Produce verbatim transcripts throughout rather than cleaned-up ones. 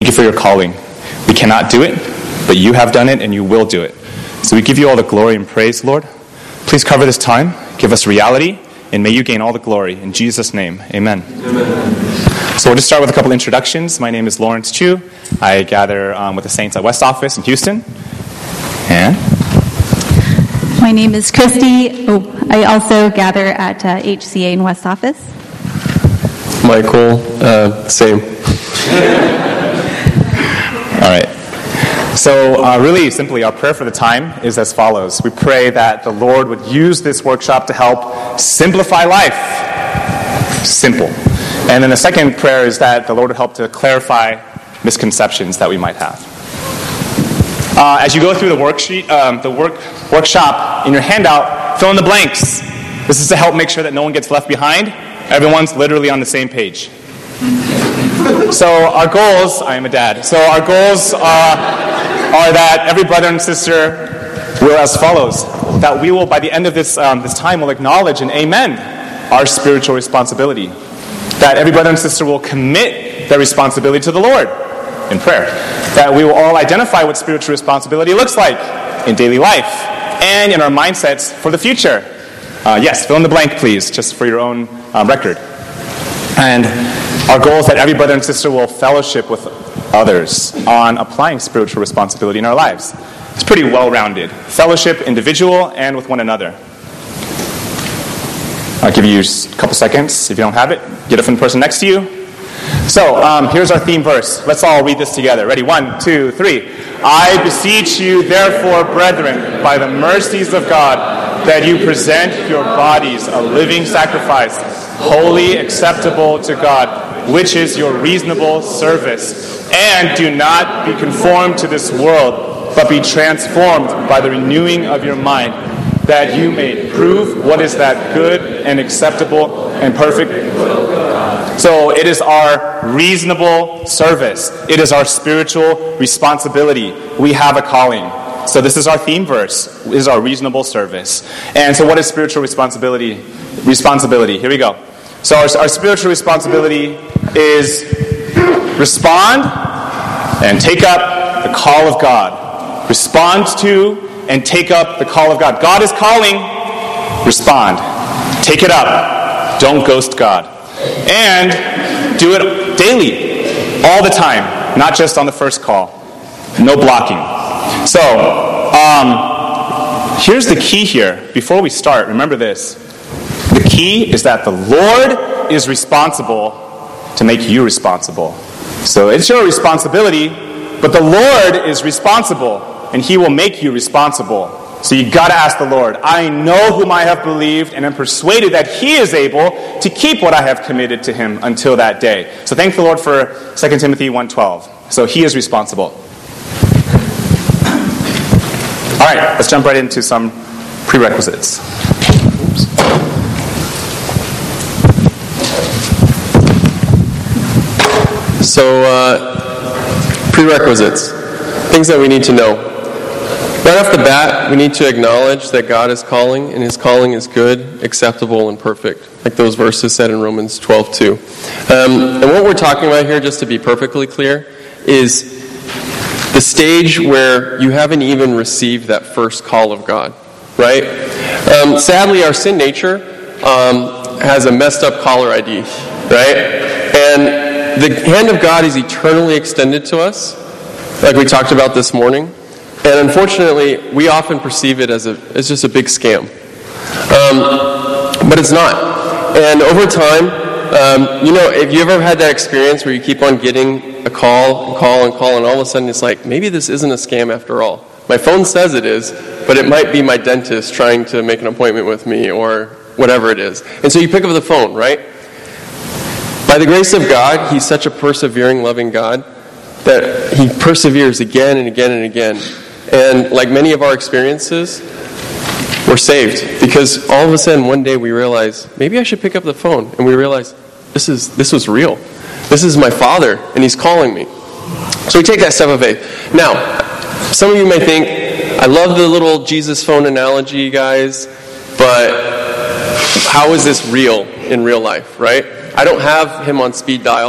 you for your calling. We cannot do it, but you have done it and you will do it. So we give you all the glory and praise, Lord. Please cover this time, give us reality, and may you gain all the glory. In Jesus' name, amen. Amen. So we'll just start with a couple introductions. My name is Lawrence Chu. I gather um, with the Saints at West Office in Houston. And? My name is Christy. Oh, I also gather at uh, H C A in West Office. Michael, uh, same. All right. So uh, really simply, our prayer for the time is as follows. We pray that the Lord would use this workshop to help simplify life. Simple. And then the second prayer is that the Lord would help to clarify misconceptions that we might have. Uh, as you go through the worksheet, um, the work workshop in your handout, fill in the blanks. This is to help make sure that no one gets left behind. Everyone's literally on the same page. So our goals, I am a dad, so our goals uh, are that every brother and sister will as follows, that we will, by the end of this um, this time, will acknowledge and amen our spiritual responsibility. That every brother and sister will commit their responsibility to the Lord in prayer. That we will all identify what spiritual responsibility looks like in daily life and in our mindsets for the future. Uh, yes, fill in the blank, please, just for your own um, record. And our goal is that every brother and sister will fellowship with others on applying spiritual responsibility in our lives. It's pretty well-rounded. Fellowship, individual, and with one another. I'll give you a couple seconds. If you don't have it, get it from the person next to you. So, um, here's our theme verse. Let's all read this together. Ready? One, two, three. I beseech you, therefore, brethren, by the mercies of God, that you present your bodies a living sacrifice, holy, acceptable to God, which is your reasonable service. And do not be conformed to this world, but be transformed by the renewing of your mind, that you may prove what is that good and acceptable and perfect. So it is our reasonable service. It is our spiritual responsibility. We have a calling. So this is our theme verse. This is our reasonable service. And so what is spiritual responsibility? Responsibility. Here we go. So our, our spiritual responsibility is respond and take up the call of God. Respond to and take up the call of God. God is calling. Respond. Take it up. Don't ghost God. And do it daily, all the time, not just on the first call. No blocking. So, um, here's the key here. Before we start, remember this. The key is that the Lord is responsible to make you responsible. So it's your responsibility, but the Lord is responsible, and He will make you responsible. So you got to ask the Lord, I know whom I have believed, and am persuaded that He is able to keep what I have committed to Him until that day. So thank the Lord for Second Timothy one twelve. So He is responsible. All right, let's jump right into some prerequisites. Oops. So, uh, prerequisites. Things that we need to know. Right off the bat, we need to acknowledge that God is calling, and His calling is good, acceptable, and perfect, like those verses said in Romans twelve two. Um, and what we're talking about here, just to be perfectly clear, is the stage where you haven't even received that first call of God, right? Um, sadly, our sin nature um, has a messed up caller I D, right? And the hand of God is eternally extended to us, like we talked about this morning. And unfortunately, we often perceive it as a as just a big scam. Um, but it's not. And over time, um, you know, have you ever had that experience where you keep on getting a call and call and call, and all of a sudden it's like, maybe this isn't a scam after all. My phone says it is, but it might be my dentist trying to make an appointment with me or whatever it is. And so you pick up the phone, right? By the grace of God, He's such a persevering, loving God that He perseveres again and again and again. And like many of our experiences, we're saved because all of a sudden one day we realize, maybe I should pick up the phone, and we realize this is this was real. This is my Father, and He's calling me. So we take that step of faith. Now, some of you may think, I love the little Jesus phone analogy, guys, but how is this real in real life, right? I don't have Him on speed dial.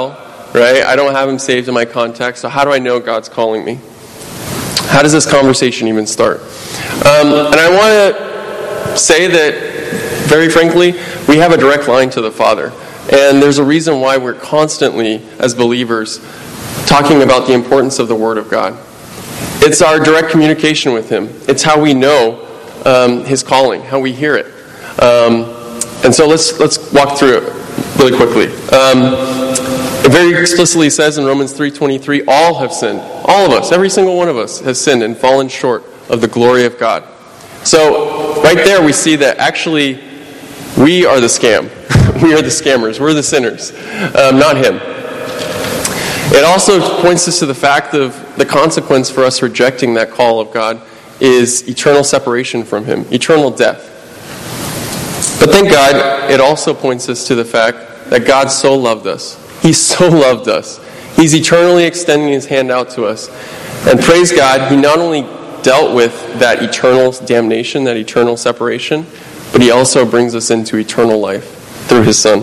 right? I don't have him saved in my contacts, so how do I know God's calling me? How does this conversation even start? Um, and I want to say that, very frankly, we have a direct line to the Father. And there's a reason why we're constantly, as believers, talking about the importance of the Word of God. It's our direct communication with Him. It's how we know um, His calling, how we hear it. Um, and so let's let's walk through it really quickly. Um, it very explicitly says in Romans three twenty-three, all have sinned. All of us, every single one of us has sinned and fallen short of the glory of God. So right there we see that actually we are the scam. We are the scammers. We're the sinners, um, not Him. It also points us to the fact of the consequence for us rejecting that call of God is eternal separation from Him, eternal death. But thank God, it also points us to the fact that God so loved us. He so loved us. He's eternally extending His hand out to us. And praise God, He not only dealt with that eternal damnation, that eternal separation, but He also brings us into eternal life through His Son.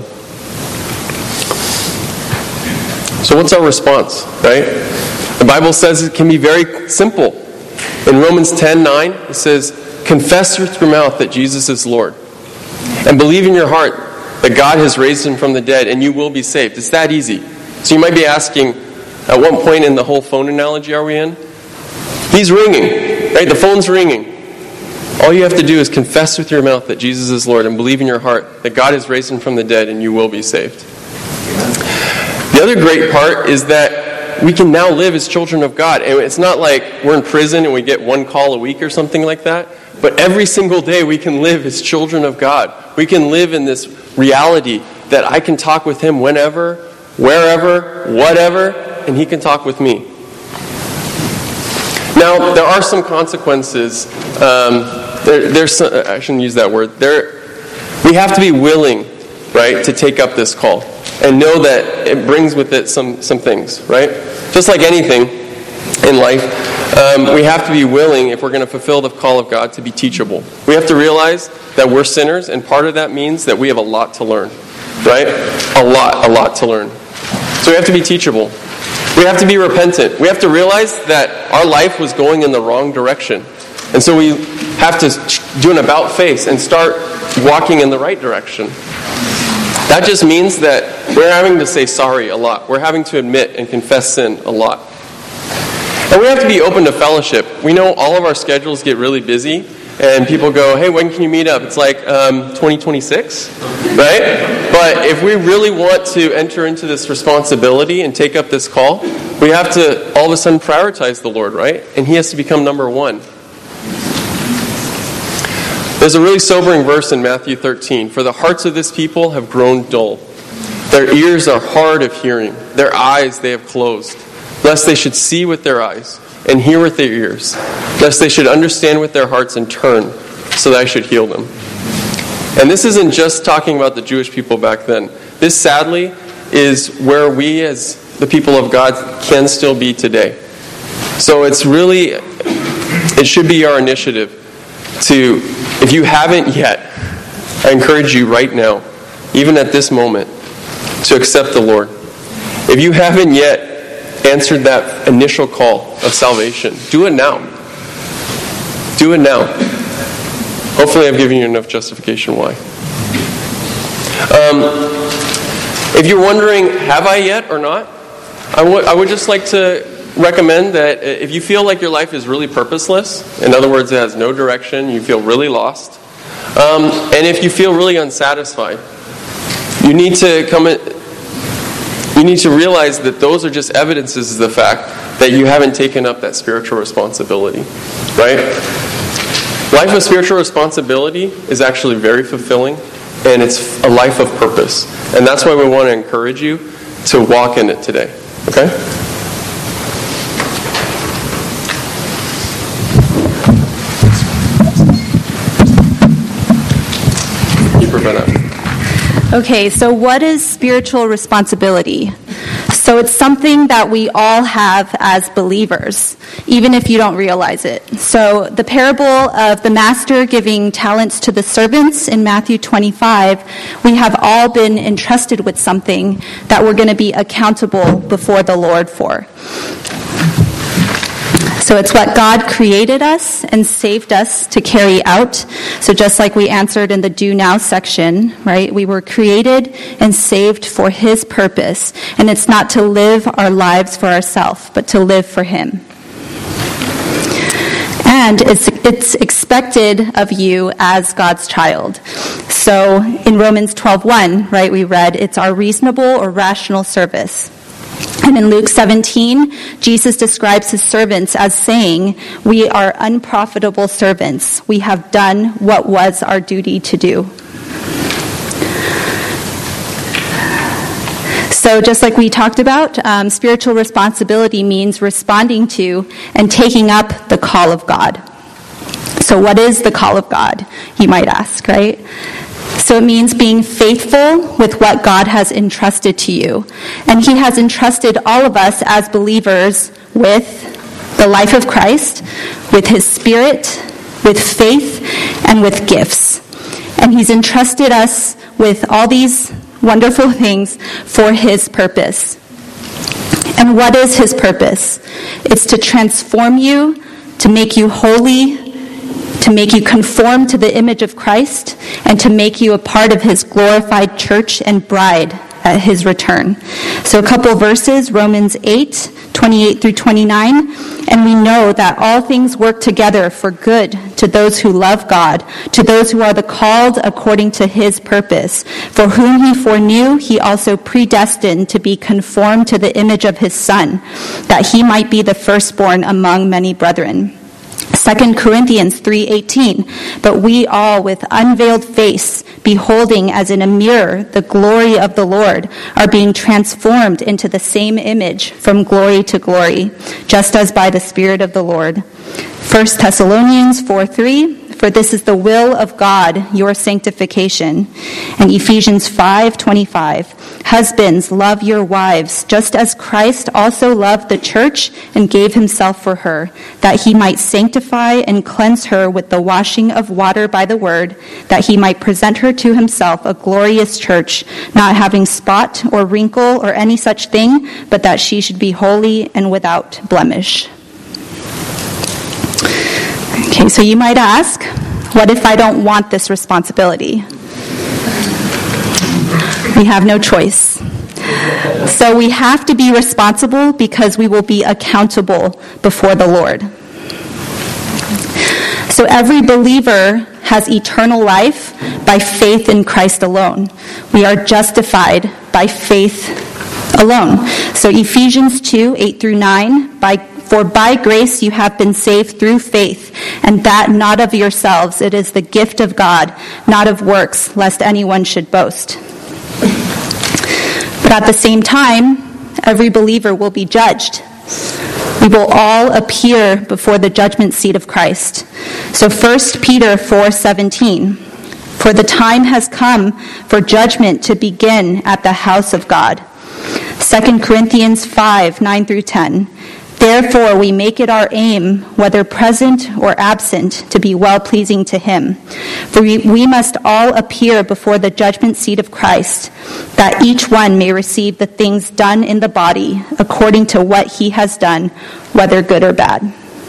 So what's our response, right? The Bible says it can be very simple. In Romans ten nine, it says, confess with your mouth that Jesus is Lord, and believe in your heart that God has raised Him from the dead, and you will be saved. It's that easy. So you might be asking, at what point in the whole phone analogy are we in? He's ringing, right? The phone's ringing. All you have to do is confess with your mouth that Jesus is Lord and believe in your heart that God has raised Him from the dead and you will be saved. The other great part is that we can now live as children of God. And it's not like we're in prison and we get one call a week or something like that. But every single day we can live as children of God. We can live in this reality that I can talk with Him whenever, wherever, whatever, and He can talk with me. Now, there are some consequences. Um, there, there's some, I shouldn't use that word. There, we have to be willing, right, to take up this call and know that it brings with it some, some things, right? Just like anything in life, um, we have to be willing, if we're going to fulfill the call of God, to be teachable. We have to realize that we're sinners, and part of that means that we have a lot to learn, right? A lot, a lot to learn. So we have to be teachable. We have to be repentant. We have to realize that our life was going in the wrong direction. And so we have to do an about face and start walking in the right direction. That just means that we're having to say sorry a lot. We're having to admit and confess sin a lot. And we have to be open to fellowship. We know all of our schedules get really busy, and people go, hey, when can you meet up? It's like um, twenty twenty-six, right? But if we really want to enter into this responsibility and take up this call, we have to all of a sudden prioritize the Lord, right? And He has to become number one. There's a really sobering verse in Matthew thirteen. For the hearts of this people have grown dull. Their ears are hard of hearing. Their eyes they have closed, lest they should see with their eyes and hear with their ears, lest they should understand with their hearts and turn, so that I should heal them. And this isn't just talking about the Jewish people back then. This, sadly, is where we as the people of God can still be today. So it's really, it should be our initiative to, if you haven't yet, I encourage you right now, even at this moment, to accept the Lord. If you haven't yet answered that initial call of salvation, do it now. Do it now. Hopefully I've given you enough justification why. Um, if you're wondering, have I yet or not, I would I would just like to recommend that if you feel like your life is really purposeless, in other words, it has no direction, you feel really lost, um, and if you feel really unsatisfied, you need to come in, you need to realize that those are just evidences of the fact that you haven't taken up that spiritual responsibility, right? Life of spiritual responsibility is actually very fulfilling, and it's a life of purpose. And that's why we want to encourage you to walk in it today, okay? Okay, so what is spiritual responsibility? So it's something that we all have as believers, even if you don't realize it. So the parable of the master giving talents to the servants in Matthew twenty-five, we have all been entrusted with something that we're going to be accountable before the Lord for. So it's what God created us and saved us to carry out. So just like we answered in the do now section, right? We were created and saved for his purpose. And it's not to live our lives for ourselves, but to live for him. And it's, it's expected of you as God's child. So in Romans twelve one, right, we read, it's our reasonable or rational service. And in Luke seventeen, Jesus describes his servants as saying, we are unprofitable servants. We have done what was our duty to do. So just like we talked about, um, spiritual responsibility means responding to and taking up the call of God. So what is the call of God, you might ask, right? So it means being faithful with what God has entrusted to you. And he has entrusted all of us as believers with the life of Christ, with his Spirit, with faith, and with gifts. And he's entrusted us with all these wonderful things for his purpose. And what is his purpose? It's to transform you, to make you holy, to make you conform to the image of Christ, and to make you a part of his glorified church and bride at his return. So a couple verses, Romans eight, twenty-eight through twenty-nine. And we know that all things work together for good to those who love God, to those who are the called according to his purpose. For whom he foreknew, he also predestined to be conformed to the image of his Son, that he might be the firstborn among many brethren. Second Corinthians three eighteen, but we all with unveiled face, beholding as in a mirror the glory of the Lord, are being transformed into the same image from glory to glory, just as by the Spirit of the Lord. First Thessalonians four three, for this is the will of God, your sanctification. And Ephesians five twenty-five, husbands, love your wives, just as Christ also loved the church and gave himself for her, that he might sanctify and cleanse her with the washing of water by the word, that he might present her to himself a glorious church, not having spot or wrinkle or any such thing, but that she should be holy and without blemish. Okay, so you might ask, what if I don't want this responsibility? We have no choice. So we have to be responsible because we will be accountable before the Lord. So every believer has eternal life by faith in Christ alone. We are justified by faith alone. So Ephesians two, eight through nine, by For by grace you have been saved through faith, and that not of yourselves. It is the gift of God, not of works, lest anyone should boast. But at the same time, every believer will be judged. We will all appear before the judgment seat of Christ. So First Peter four seventeen, for the time has come for judgment to begin at the house of God. Second Corinthians five, nine through ten, therefore we make it our aim, whether present or absent, to be well-pleasing to him. For we, we must all appear before the judgment seat of Christ, that each one may receive the things done in the body according to what he has done, whether good or bad.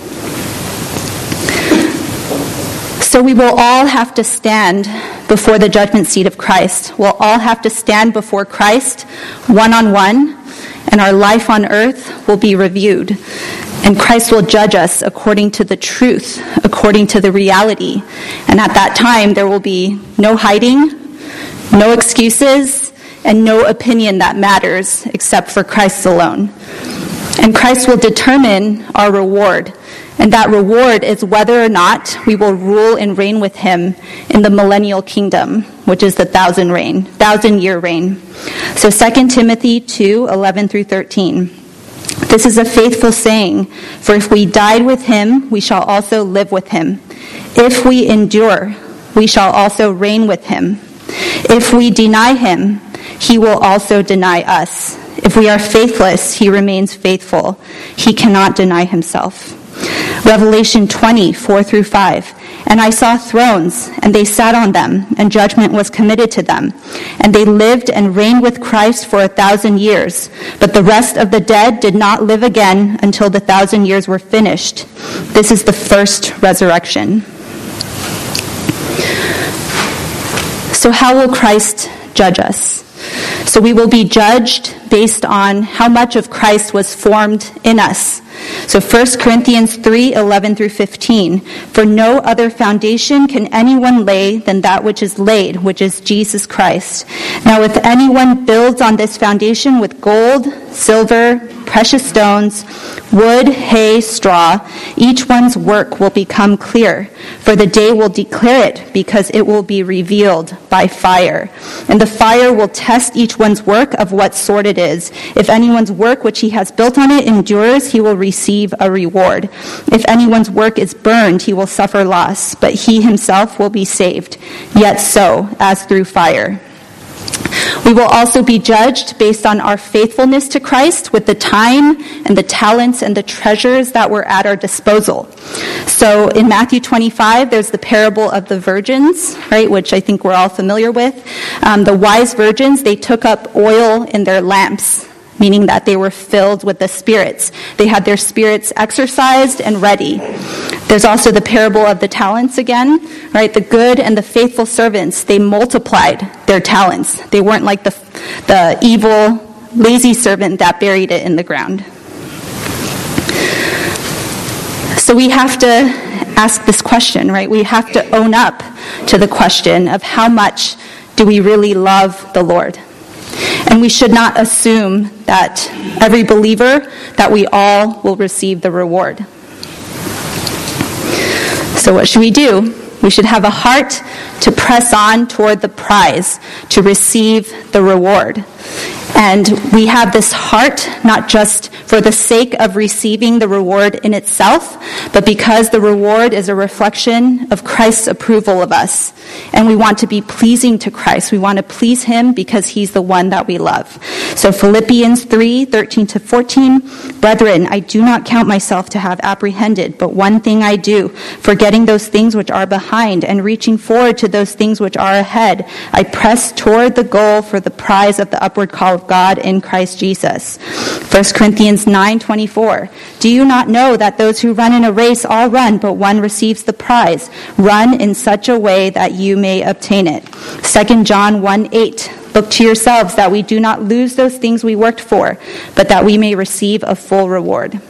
So we will all have to stand before the judgment seat of Christ. We'll all have to stand before Christ one-on-one, and our life on earth will be reviewed. And Christ will judge us according to the truth, according to the reality. And at that time, there will be no hiding, no excuses, and no opinion that matters except for Christ alone. And Christ will determine our reward. And that reward is whether or not we will rule and reign with him in the millennial kingdom, which is the thousand reign, thousand year reign. So Second Timothy two, eleven through thirteen. This is a faithful saying, for if we died with him, we shall also live with him. If we endure, we shall also reign with him. If we deny him, he will also deny us. If we are faithless, he remains faithful. He cannot deny himself. Revelation twenty, four through five. And I saw thrones, and they sat on them, and judgment was committed to them. And they lived and reigned with Christ for a thousand years. But the rest of the dead did not live again until the thousand years were finished. This is the first resurrection. So how will Christ judge us? So we will be judged based on how much of Christ was formed in us. So First Corinthians three, eleven through fifteen. For no other foundation can anyone lay than that which is laid, which is Jesus Christ. Now if anyone builds on this foundation with gold, silver, precious stones, wood, hay, straw, each one's work will become clear, for the day will declare it, because it will be revealed by fire. And the fire will test each one's work of what sort it is. If anyone's work which he has built on it endures, he will receive a reward. If anyone's work is burned, he will suffer loss, but he himself will be saved, yet so, as through fire. We will also be judged based on our faithfulness to Christ with the time and the talents and the treasures that were at our disposal. So in Matthew twenty-five, there's the parable of the virgins, right, which I think we're all familiar with. Um, the wise virgins, they took up oil in their lamps, meaning that they were filled with the spirits. They had their spirits exercised and ready. There's also the parable of the talents again, right? The good and the faithful servants, they multiplied their talents. They weren't like the, the evil, lazy servant that buried it in the ground. So we have to ask this question, right? We have to own up to the question of how much do we really love the Lord? And we should not assume that every believer, that we all will receive the reward. So what should we do? We should have a heart to press on toward the prize, to receive the reward. And we have this heart not just for the sake of receiving the reward in itself, but because the reward is a reflection of Christ's approval of us. And we want to be pleasing to Christ. We want to please him because he's the one that we love. So Philippians three, thirteen to fourteen, Brethren, I do not count myself to have apprehended, but one thing I do, forgetting those things which are behind and reaching forward to those things which are ahead, I press toward the goal for the prize of the upward call of God in Christ Jesus. First Corinthians nine, twenty-four, do you not know that those who run in a race all run, but one receives the prize? Run in such a way that you may obtain it. Second John one, eight, look to yourselves that we do not lose those things we worked for, but that we may receive a full reward.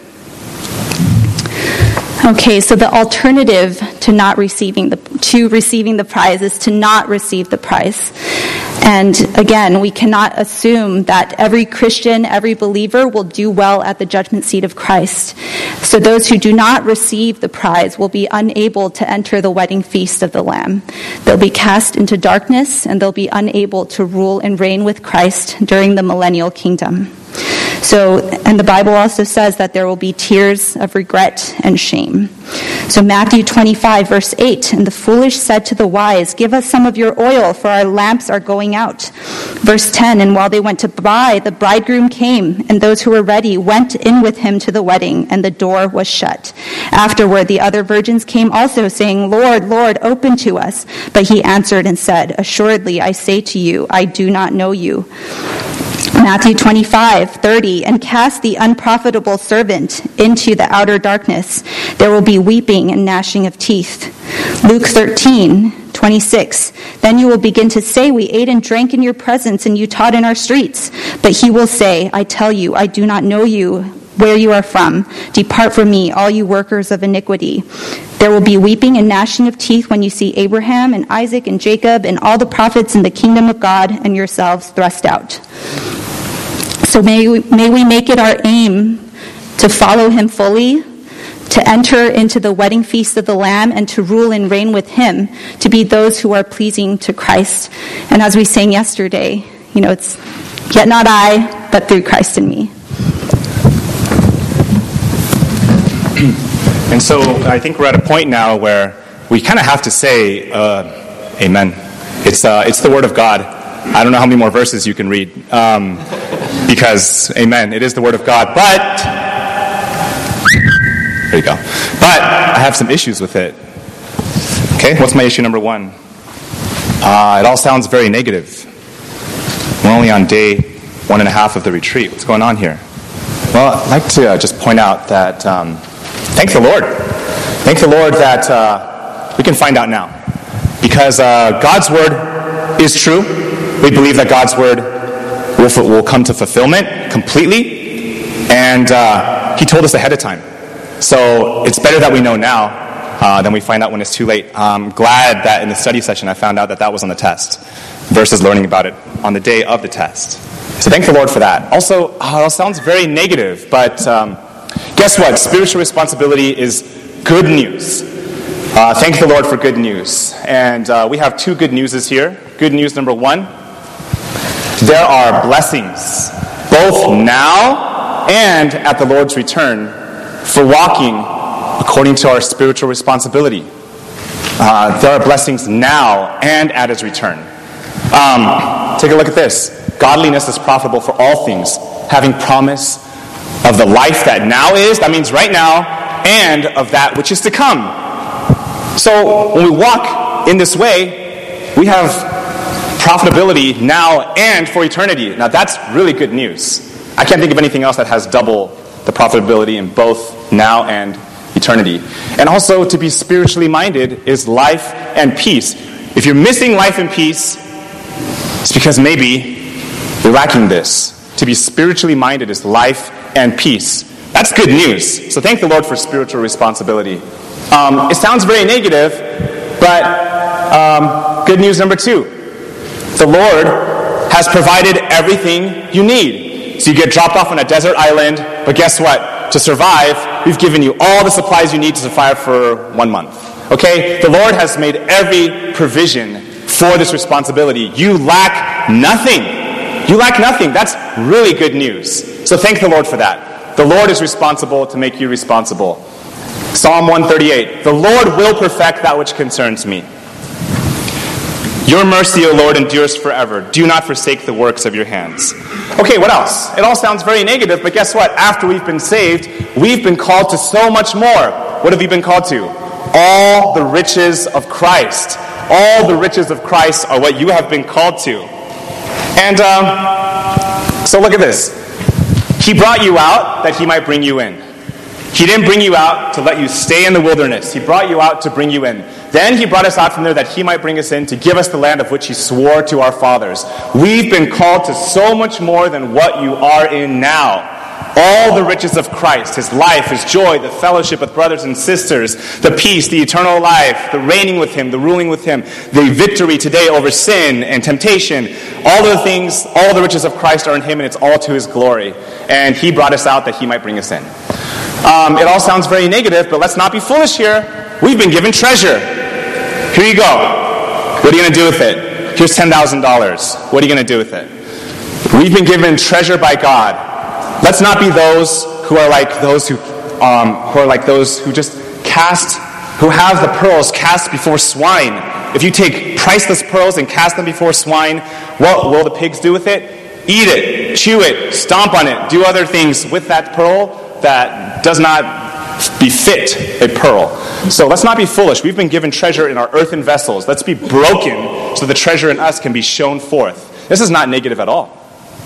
Okay, so the alternative to not receiving the to receiving the prize is to not receive the prize. And again, we cannot assume that every Christian, every believer will do well at the judgment seat of Christ. So those who do not receive the prize will be unable to enter the wedding feast of the Lamb. They'll be cast into darkness, and they'll be unable to rule and reign with Christ during the millennial kingdom. So, and the Bible also says that there will be tears of regret and shame. So Matthew twenty-five, verse eight, and the foolish said to the wise, give us some of your oil, for our lamps are going out. Verse ten, and while they went to buy, the bridegroom came, and those who were ready went in with him to the wedding, and the door was shut. Afterward, the other virgins came also, saying, Lord, Lord, open to us. But he answered and said, assuredly, I say to you, I do not know you. Matthew twenty-five, thirty, and cast the unprofitable servant into the outer darkness. There will be weeping and gnashing of teeth. Luke thirteen, twenty-six, then you will begin to say, we ate and drank in your presence, and you taught in our streets. But he will say, I tell you, I do not know you, where you are from. Depart from me, all you workers of iniquity. There will be weeping and gnashing of teeth when you see Abraham and Isaac and Jacob and all the prophets in the kingdom of God and yourselves thrust out. So may we, may we make it our aim to follow him fully, to enter into the wedding feast of the Lamb, and to rule and reign with him, to be those who are pleasing to Christ. And as we sang yesterday, you know, it's yet not I, but through Christ in me. And so I think we're at a point now where we kind of have to say, uh, amen. It's uh, it's the Word of God. I don't know how many more verses you can read. Um, because, amen, it is the Word of God. But, there you go. But I have some issues with it. Okay, what's my issue number one? Uh, it all sounds very negative. We're only on day one and a half of the retreat. What's going on here? Well, I'd like to uh, just point out that, um, thank the Lord. Thank the Lord that uh, we can find out now. Because uh, God's Word is true. We believe that God's Word will, will come to fulfillment completely. And uh, He told us ahead of time. So it's better that we know now uh, than we find out when it's too late. I'm glad that in the study session I found out that that was on the test versus learning about it on the day of the test. So thank the Lord for that. Also, oh, it sounds very negative, but um, guess what? Spiritual responsibility is good news. Uh, thank the Lord for good news. And uh, we have two good newses here. Good news number one, there are blessings, both now and at the Lord's return, for walking according to our spiritual responsibility. Uh, there are blessings now and at His return. Um, take a look at this. Godliness is profitable for all things, having promise of the life that now is, that means right now, and of that which is to come. So when we walk in this way, we have profitability now and for eternity. Now that's really good news. I can't think of anything else that has double the profitability in both now and eternity. And also, to be spiritually minded is life and peace. If you're missing life and peace, it's because maybe you're lacking this. To be spiritually minded is life and peace. That's good news. So thank the Lord for spiritual responsibility. Um, it sounds very negative, but um, good news number two. The Lord has provided everything you need. So you get dropped off on a desert island, but guess what? To survive, we've given you all the supplies you need to survive for one month. Okay? The Lord has made every provision for this responsibility. You lack nothing. You lack nothing. That's really good news. So thank the Lord for that. The Lord is responsible to make you responsible. Psalm one thirty-eight, the Lord will perfect that which concerns me. Your mercy, O Lord, endures forever. Do not forsake the works of your hands. Okay, what else? It all sounds very negative, but guess what? After we've been saved, we've been called to so much more. What have you been called to? All the riches of Christ. All the riches of Christ are what you have been called to. And um, so look at this. He brought you out that He might bring you in. He didn't bring you out to let you stay in the wilderness. He brought you out to bring you in. Then He brought us out from there that He might bring us in to give us the land of which He swore to our fathers. We've been called to so much more than what you are in now. All the riches of Christ, His life, His joy, the fellowship with brothers and sisters, the peace, the eternal life, the reigning with Him, the ruling with Him, the victory today over sin and temptation. All the things, all the riches of Christ are in Him, and it's all to His glory. And He brought us out that He might bring us in. Um, it all sounds very negative, but let's not be foolish here. We've been given treasure. Here you go. What are you going to do with it? Here's ten thousand dollars. What are you going to do with it? We've been given treasure by God. Let's not be those who are like those who, um, who are like those who just cast, who have the pearls cast before swine. If you take priceless pearls and cast them before swine, what will the pigs do with it? Eat it, chew it, stomp on it, do other things with that pearl that does not befit a pearl. So let's not be foolish. We've been given treasure in our earthen vessels. Let's be broken so the treasure in us can be shown forth. This is not negative at all.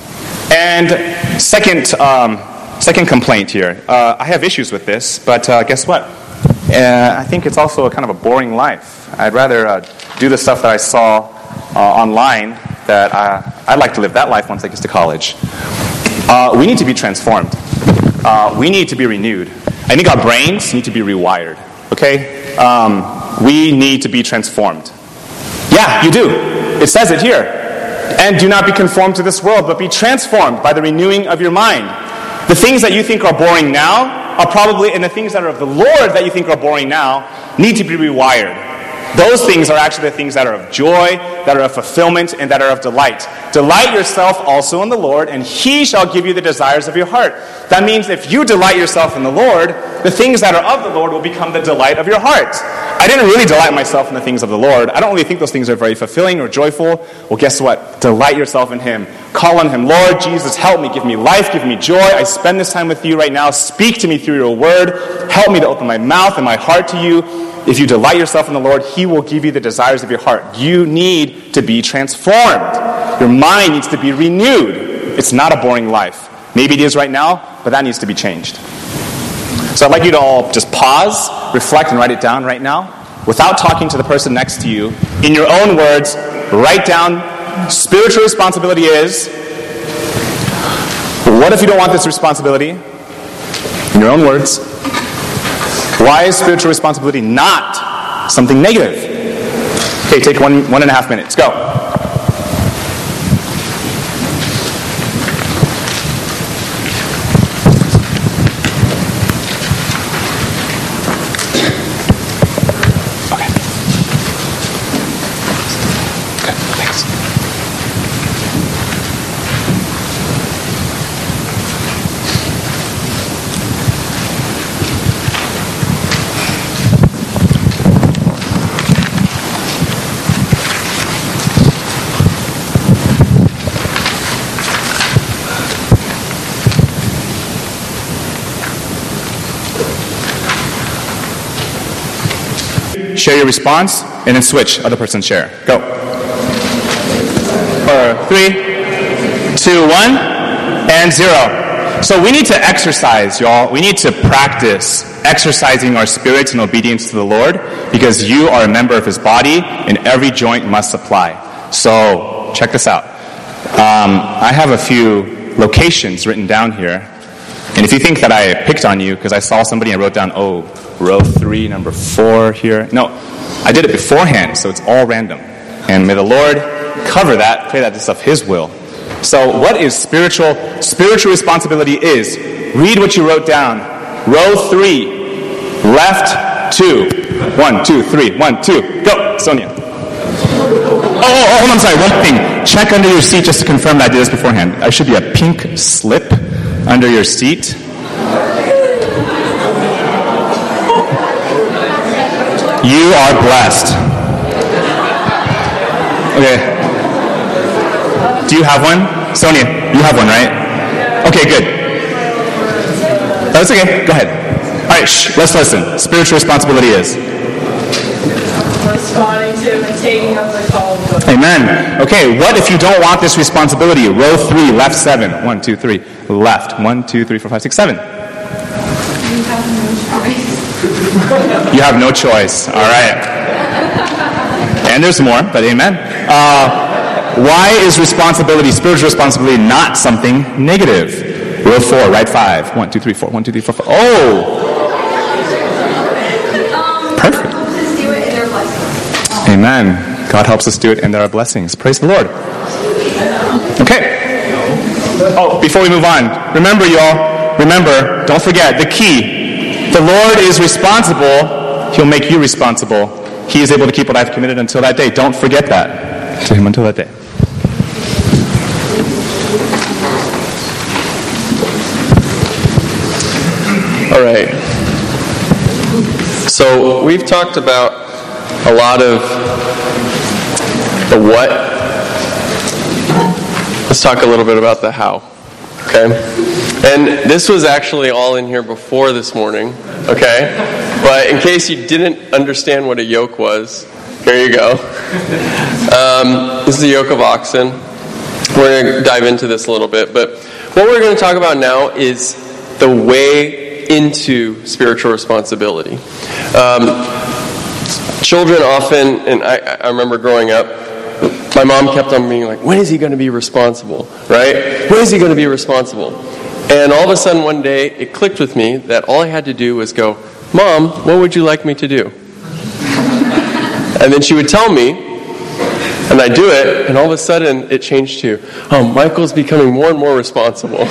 And second, um, second complaint here. Uh, I have issues with this, but uh, guess what? Uh, I think it's also a kind of a boring life. I'd rather uh, do the stuff that I saw uh, online. That I, I'd like to live that life once I get to college. Uh, we need to be transformed. Uh, we need to be renewed. I think our brains need to be rewired. Okay? Um, we need to be transformed. Yeah, you do. It says it here. And do not be conformed to this world, but be transformed by the renewing of your mind. The things that you think are boring now are probably, and the things that are of the Lord that you think are boring now, need to be rewired. Those things are actually the things that are of joy, that are of fulfillment, and that are of delight. Delight yourself also in the Lord, and He shall give you the desires of your heart. That means if you delight yourself in the Lord, the things that are of the Lord will become the delight of your heart. I didn't really delight myself in the things of the Lord. I don't really think those things are very fulfilling or joyful. Well, guess what? Delight yourself in Him. Call on Him. Lord Jesus, help me. Give me life. Give me joy. I spend this time with you right now. Speak to me through your word. Help me to open my mouth and my heart to you. If you delight yourself in the Lord, He will give you the desires of your heart. You need to be transformed. Your mind needs to be renewed. It's not a boring life. Maybe it is right now, but that needs to be changed. So I'd like you to all just pause, reflect, and write it down right now. Without talking to the person next to you, in your own words, write down spiritual responsibility is. What if you don't want this responsibility? In your own words. Why is spiritual responsibility not something negative? Okay, take one, one and a half minutes. Go. Share your response, and then switch. Other person share. Go. Or three, two, one, and zero. So we need to exercise, y'all. We need to practice exercising our spirits in obedience to the Lord, because you are a member of His body, and every joint must supply. So check this out. Um, I have a few locations written down here. And if you think that I picked on you because I saw somebody and wrote down, oh, row three, number four here. No, I did it beforehand, so it's all random. And may the Lord cover that, pray that this is of His will. So what is spiritual? Spiritual responsibility is, read what you wrote down. Row three, left two. One, two, three, one, two. Go, Sonia. Oh, oh, hold on, sorry, one thing. Check under your seat just to confirm that I did this beforehand. There should be a pink slip under your seat. You are blessed. Okay. Do you have one? Sonia, you have one, right? Okay, good. That's okay. Go ahead. All right, shh, let's listen. Spiritual responsibility is? Responding to and taking up the call of God. Amen. Okay, what if you don't want this responsibility? Row three, left seven. One, two, three. Left. One, two, three, four, five, six, seven. You have no choice. You have no choice. All right. And there's more, but amen. Uh, why is responsibility, spiritual responsibility, not something negative? Row four, right five. One, two, three, four. One, two, three, four, five. Oh! Perfect. Amen. God helps us do it, and there are blessings. Praise the Lord. Okay. Oh, before we move on, remember, y'all, remember, don't forget, the key. The Lord is responsible. He'll make you responsible. He is able to keep what I've committed until that day. Don't forget that. To Him until that day. All right. So we've talked about a lot of the what. Let's talk a little bit about the how. Okay? And this was actually all in here before this morning. Okay? But in case you didn't understand what a yoke was, here you go. Um, this is a yoke of oxen. We're going to dive into this a little bit. But what we're going to talk about now is the way into spiritual responsibility. Um, children often, and I, I remember growing up, my mom kept on being like, when is he going to be responsible, right? When is he going to be responsible? And all of a sudden one day, it clicked with me that all I had to do was go, Mom, what would you like me to do? And then she would tell me, and I'd do it, and all of a sudden it changed to, oh, Michael's becoming more and more responsible.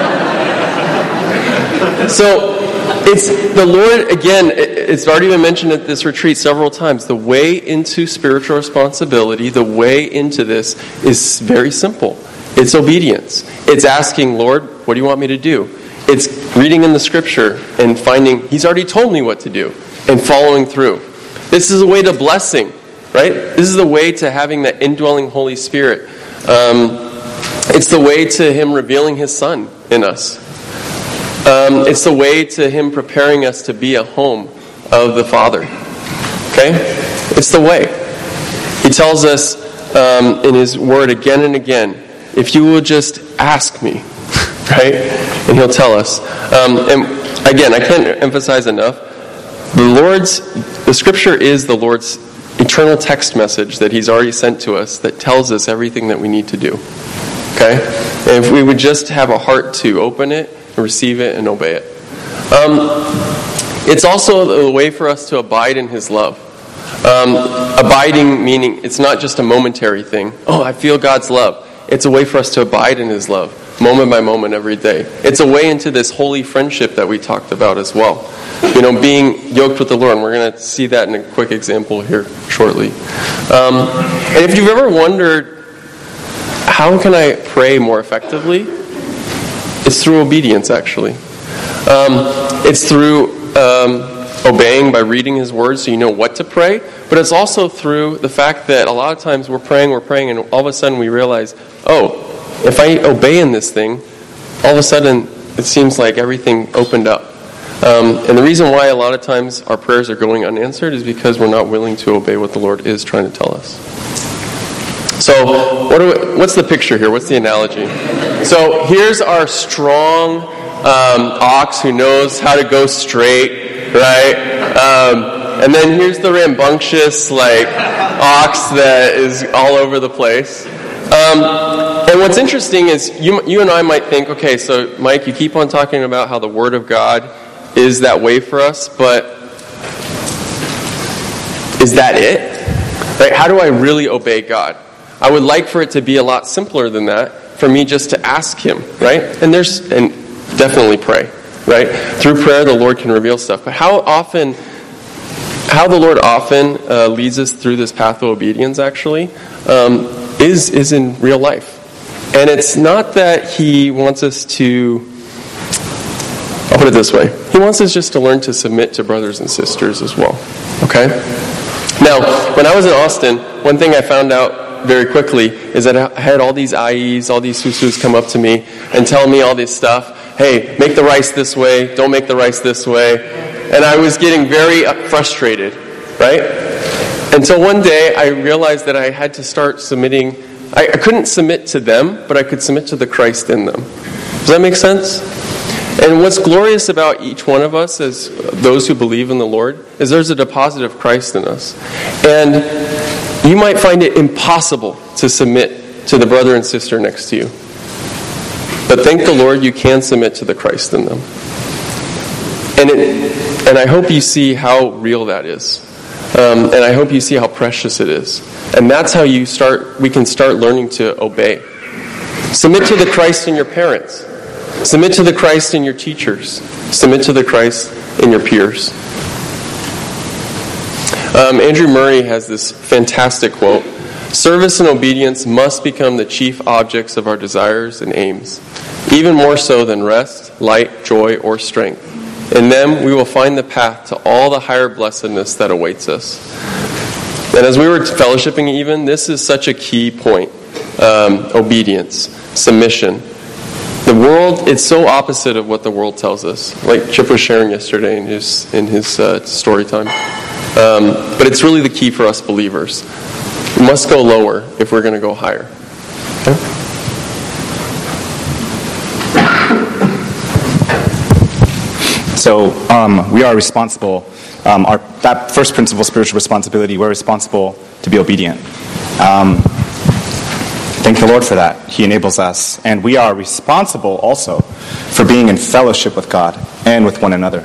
So, it's the Lord, again, it's already been mentioned at this retreat several times. The way into spiritual responsibility, the way into this is very simple. It's obedience. It's asking, Lord, what do you want me to do? It's reading in the Scripture and finding, He's already told me what to do, and following through. This is a way to blessing, right? This is the way to having that indwelling Holy Spirit. Um, it's the way to Him revealing His Son in us. Um, it's the way to Him preparing us to be a home of the Father. Okay? It's the way. He tells us um, in His Word again and again, if you will just ask me, right? And He'll tell us. Um, and again, I can't emphasize enough, the Lord's, the Scripture is the Lord's eternal text message that He's already sent to us that tells us everything that we need to do. Okay? And if we would just have a heart to open it, receive it, and obey it. Um, it's also a way for us to abide in His love. Um, abiding meaning it's not just a momentary thing. Oh, I feel God's love. It's a way for us to abide in His love, moment by moment, every day. It's a way into this holy friendship that we talked about as well. You know, being yoked with the Lord. And we're going to see that in a quick example here shortly. Um, and if you've ever wondered, how can I pray more effectively? It's through obedience, actually. Um, it's through um, obeying by reading His Word so you know what to pray. But it's also through the fact that a lot of times we're praying, we're praying, and all of a sudden we realize, oh, if I obey in this thing, all of a sudden it seems like everything opened up. Um, and the reason why a lot of times our prayers are going unanswered is because we're not willing to obey what the Lord is trying to tell us. So, what do we, what's the picture here? What's the analogy? So, here's our strong um, ox who knows how to go straight, right? Um, and then here's the rambunctious, like, ox that is all over the place. Um, and what's interesting is you, you and I might think, okay, so Mike, you keep on talking about how the Word of God is that way for us, but is that it? Like, how do I really obey God? I would like for it to be a lot simpler than that, for me just to ask Him, right? And there's, and definitely pray, right? Through prayer, the Lord can reveal stuff. But how often, how the Lord often uh, leads us through this path of obedience, actually, um, is is in real life. And it's not that He wants us to, I'll put it this way, He wants us just to learn to submit to brothers and sisters as well, okay? Now, when I was in Austin, one thing I found out very quickly is that I had all these I Es, all these susus come up to me and tell me all this stuff. Hey, make the rice this way, don't make the rice this way. And I was getting very frustrated, right? Until one day I realized that I had to start submitting. I, I couldn't submit to them, but I could submit to the Christ in them. Does that make sense? And what's glorious about each one of us as those who believe in the Lord is there's a deposit of Christ in us. And you might find it impossible to submit to the brother and sister next to you. But thank the Lord you can submit to the Christ in them. And it, and I hope you see how real that is. Um, and I hope you see how precious it is. And that's how you start. We can start learning to obey. Submit to the Christ in your parents. Submit to the Christ in your teachers. Submit to the Christ in your peers. Um, Andrew Murray has this fantastic quote. Service and obedience must become the chief objects of our desires and aims, even more so than rest, light, joy, or strength. In them, we will find the path to all the higher blessedness that awaits us. And as we were fellowshipping even, this is such a key point. Um, obedience, submission. The world, it's so opposite of what the world tells us. Like Chip was sharing yesterday in his, in his uh, story time. Um, but it's really the key for us believers. We must go lower if we're going to go higher. Okay? So um, we are responsible. Um, our that first principle, spiritual responsibility, we're responsible to be obedient. Um, thank the Lord for that. He enables us. And we are responsible also for being in fellowship with God and with one another.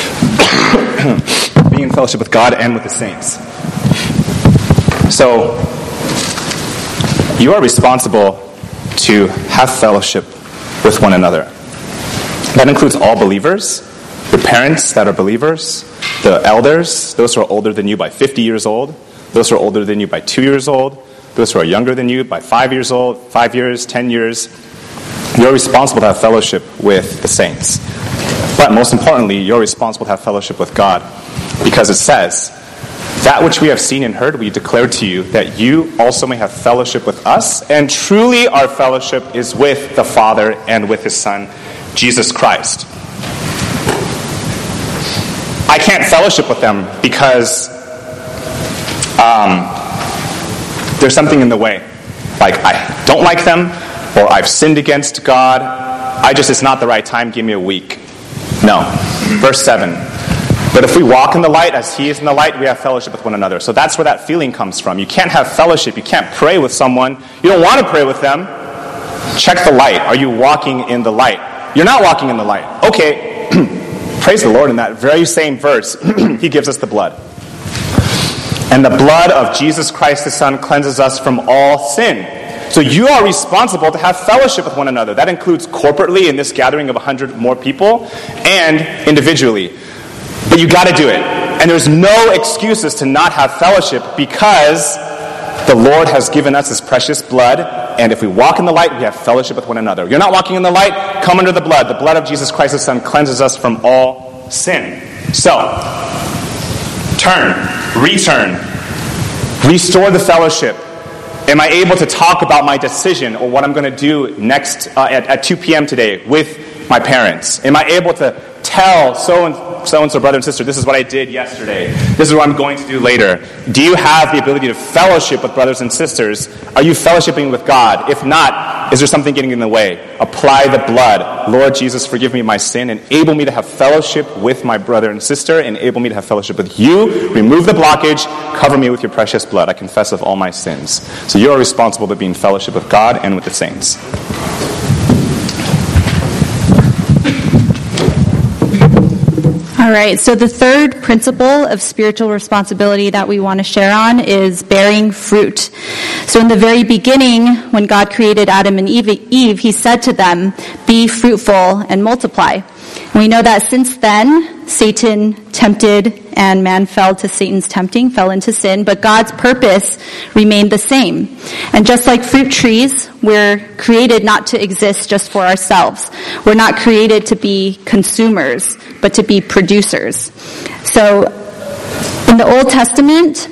Being in fellowship with God and with the saints. So, you are responsible to have fellowship with one another. That includes all believers, your parents that are believers, the elders, those who are older than you by fifty years old, those who are older than you by two years old, those who are younger than you by five years old, five years, ten years. You're responsible to have fellowship with the saints. But most importantly, you're responsible to have fellowship with God, because it says that which we have seen and heard we declare to you, that you also may have fellowship with us, and truly our fellowship is with the Father and with his Son, Jesus Christ. I can't fellowship with them because um, there's something in the way. Like, I don't like them, or I've sinned against God. I just, it's not the right time, give me a week. No. Verse seven. But if we walk in the light as he is in the light, we have fellowship with one another. So that's where that feeling comes from. You can't have fellowship. You can't pray with someone. You don't want to pray with them. Check the light. Are you walking in the light? You're not walking in the light. Okay. Praise the Lord. In that very same verse, he gives us the blood. And the blood of Jesus Christ, his Son, cleanses us from all sin. So you are responsible to have fellowship with one another. That includes corporately in this gathering of one hundred more people and individually. But you got to do it. And there's no excuses to not have fellowship because the Lord has given us his precious blood. And if we walk in the light, we have fellowship with one another. You're not walking in the light, come under the blood. The blood of Jesus Christ, his Son, cleanses us from all sin. So, turn, return, restore the fellowship. Am I able to talk about my decision or what I'm going to do next uh, at, at two p.m. today with my parents? Am I able to tell so-and-so so-and-so brother and sister, this is what I did yesterday. This is what I'm going to do later. Do you have the ability to fellowship with brothers and sisters? Are you fellowshipping with God? If not, is there something getting in the way? Apply the blood. Lord Jesus, forgive me my sin. Enable me to have fellowship with my brother and sister. Enable me to have fellowship with you. Remove the blockage. Cover me with your precious blood. I confess of all my sins. So you are responsible to be in fellowship with God and with the saints. All right, so the third principle of spiritual responsibility that we want to share on is bearing fruit. So in the very beginning, when God created Adam and Eve, Eve, he said to them, be fruitful and multiply. And we know that since then, Satan tempted and man fell to Satan's tempting, fell into sin, but God's purpose remained the same. And just like fruit trees, we're created not to exist just for ourselves. We're not created to be consumers, but to be producers. So in the Old Testament,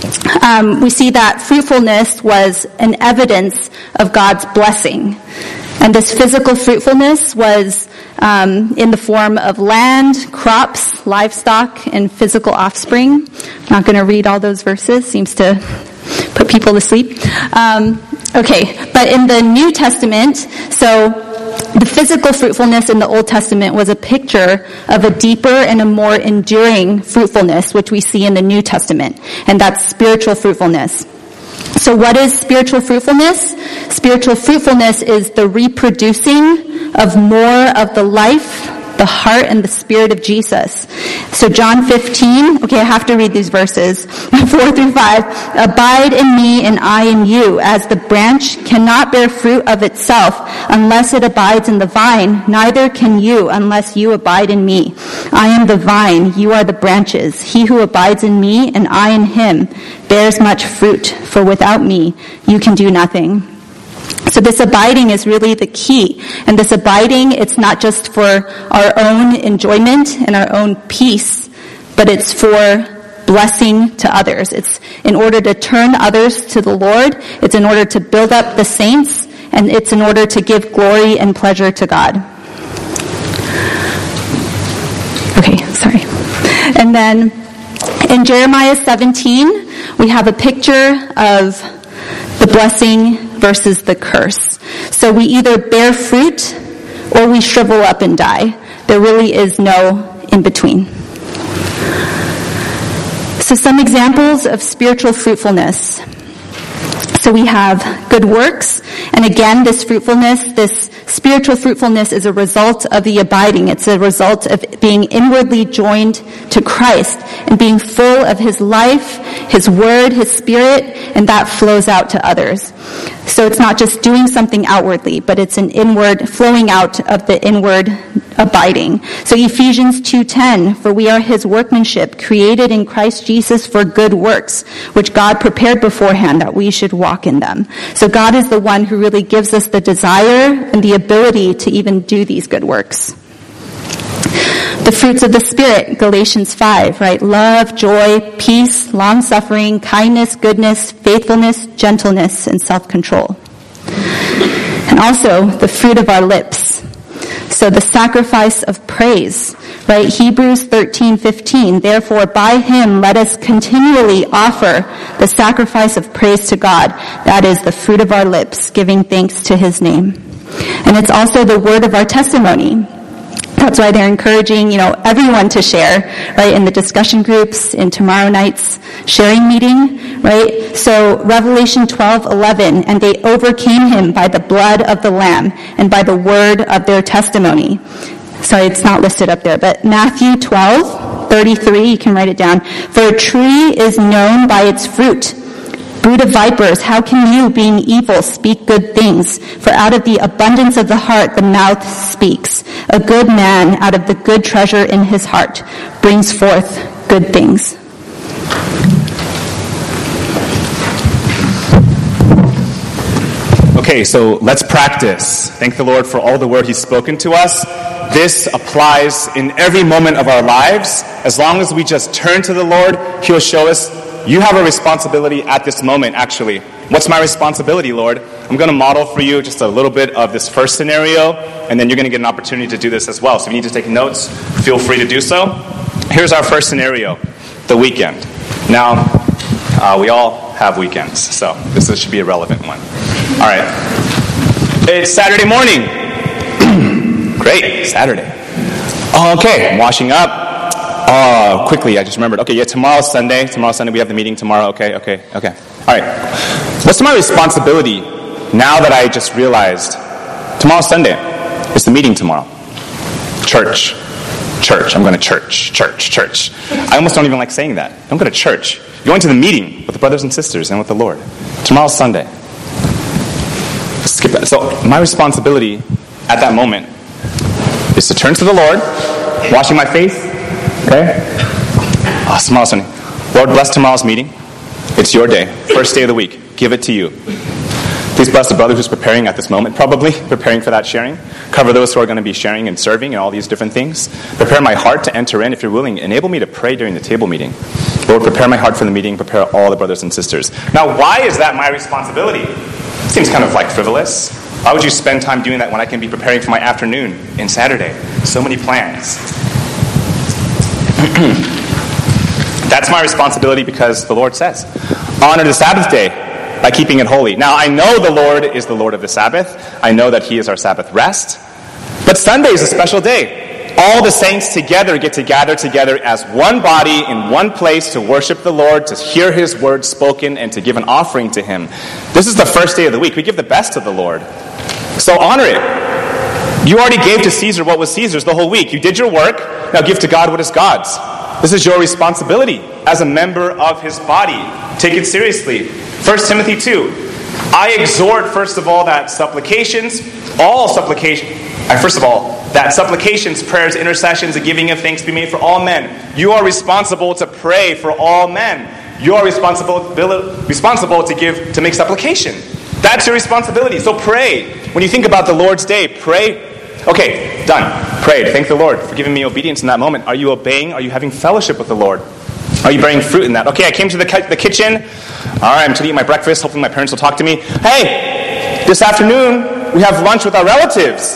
um, we see that fruitfulness was an evidence of God's blessing. And this physical fruitfulness was um, in the form of land, crops, livestock, and physical offspring. I'm not going to read all those verses. Seems to put people to sleep. Um, okay, but in the New Testament, so the physical fruitfulness in the Old Testament was a picture of a deeper and a more enduring fruitfulness, which we see in the New Testament, and that's spiritual fruitfulness. So what is spiritual fruitfulness? Spiritual fruitfulness is the reproducing of more of the life, the heart, and the spirit of Jesus. So John fifteen, okay, I have to read these verses, four through five. Abide in me and I in you, as the branch cannot bear fruit of itself unless it abides in the vine, neither can you unless you abide in me. I am the vine, you are the branches. He who abides in me and I in him bears much fruit, for without me you can do nothing. So this abiding is really the key. And this abiding, it's not just for our own enjoyment and our own peace, but it's for blessing to others. It's in order to turn others to the Lord. It's in order to build up the saints. And it's in order to give glory and pleasure to God. Okay, sorry. And then in Jeremiah seventeen, we have a picture of the blessing versus the curse. So we either bear fruit or we shrivel up and die. There really is no in between. So some examples of spiritual fruitfulness. So we have good works. And again, this fruitfulness, this spiritual fruitfulness is a result of the abiding. It's a result of being inwardly joined to Christ and being full of his life, his word, his spirit, and that flows out to others. So it's not just doing something outwardly, but it's an inward, flowing out of the inward abiding. So Ephesians two ten, for we are his workmanship, created in Christ Jesus for good works, which God prepared beforehand that we should walk in them. So God is the one who really gives us the desire and the ability to even do these good works. The fruits of the Spirit, Galatians five, right? Love, joy, peace, long-suffering, kindness, goodness, faithfulness, gentleness, and self-control. And also the fruit of our lips. So the sacrifice of praise, right? Hebrews thirteen fifteen. Therefore, by him let us continually offer the sacrifice of praise to God. That is the fruit of our lips, giving thanks to his name. And it's also the word of our testimony. That's why they're encouraging, you know, everyone to share, right, in the discussion groups, in tomorrow night's sharing meeting, right? So Revelation twelve eleven, and they overcame him by the blood of the Lamb and by the word of their testimony. Sorry, it's not listed up there, but Matthew twelve thirty-three, you can write it down. For a tree is known by its fruit. Brood of vipers, how can you, being evil, speak good things? For out of the abundance of the heart the mouth speaks. A good man, out of the good treasure in his heart, brings forth good things. Okay, so let's practice. Thank the Lord for all the word he's spoken to us. This applies in every moment of our lives. As long as we just turn to the Lord, he'll show us. You have a responsibility at this moment, actually. What's my responsibility, Lord? I'm going to model for you just a little bit of this first scenario, and then you're going to get an opportunity to do this as well. So if you need to take notes, feel free to do so. Here's our first scenario, the weekend. Now, uh, we all have weekends, so this should be a relevant one. All right. It's Saturday morning. Great, Saturday. Okay, I'm washing up. Oh, quickly, I just remembered. Okay, yeah, tomorrow's Sunday. Tomorrow's Sunday, we have the meeting tomorrow. Okay, okay, okay. All right. What's my responsibility now that I just realized tomorrow's Sunday? It's the meeting tomorrow. Church. Church. I'm going to church. Church. Church. I almost don't even like saying that. I'm going to church. You're going to the meeting with the brothers and sisters and with the Lord. Tomorrow's Sunday. Skip that. So my responsibility at that moment is to turn to the Lord, washing my face. Okay? Oh, tomorrow's Sunday. Lord, bless tomorrow's meeting. It's your day. First day of the week. Give it to you. Please bless the brother who's preparing at this moment, probably preparing for that sharing. Cover those who are going to be sharing and serving and all these different things. Prepare my heart to enter in, if you're willing. Enable me to pray during the table meeting. Lord, prepare my heart for the meeting. Prepare all the brothers and sisters. Now, why is that my responsibility? Seems kind of like frivolous. Why would you spend time doing that when I can be preparing for my afternoon and Saturday? So many plans. That's my responsibility because the Lord says, honor the Sabbath day by keeping it holy. Now, I know the Lord is the Lord of the Sabbath. I know that he is our Sabbath rest. But Sunday is a special day. All the saints together get to gather together as one body in one place to worship the Lord, to hear his word spoken, and to give an offering to him. This is the first day of the week. We give the best to the Lord. So honor it. You already gave to Caesar what was Caesar's the whole week. You did your work. Now give to God what is God's. This is your responsibility as a member of his body. Take it seriously. First Timothy two. I exhort, first of all, that supplications, all supplication, uh, first of all, that supplications, prayers, intercessions, and giving of thanks be made for all men. You are responsible to pray for all men. You are responsible, responsible to give, to make supplication. That's your responsibility. So pray. When you think about the Lord's day, pray. Okay, done. Prayed. Thank the Lord for giving me obedience in that moment. Are you obeying? Are you having fellowship with the Lord? Are you bearing fruit in that? Okay, I came to the, the kitchen. All right, I'm to eat my breakfast. Hopefully my parents will talk to me. Hey, this afternoon we have lunch with our relatives.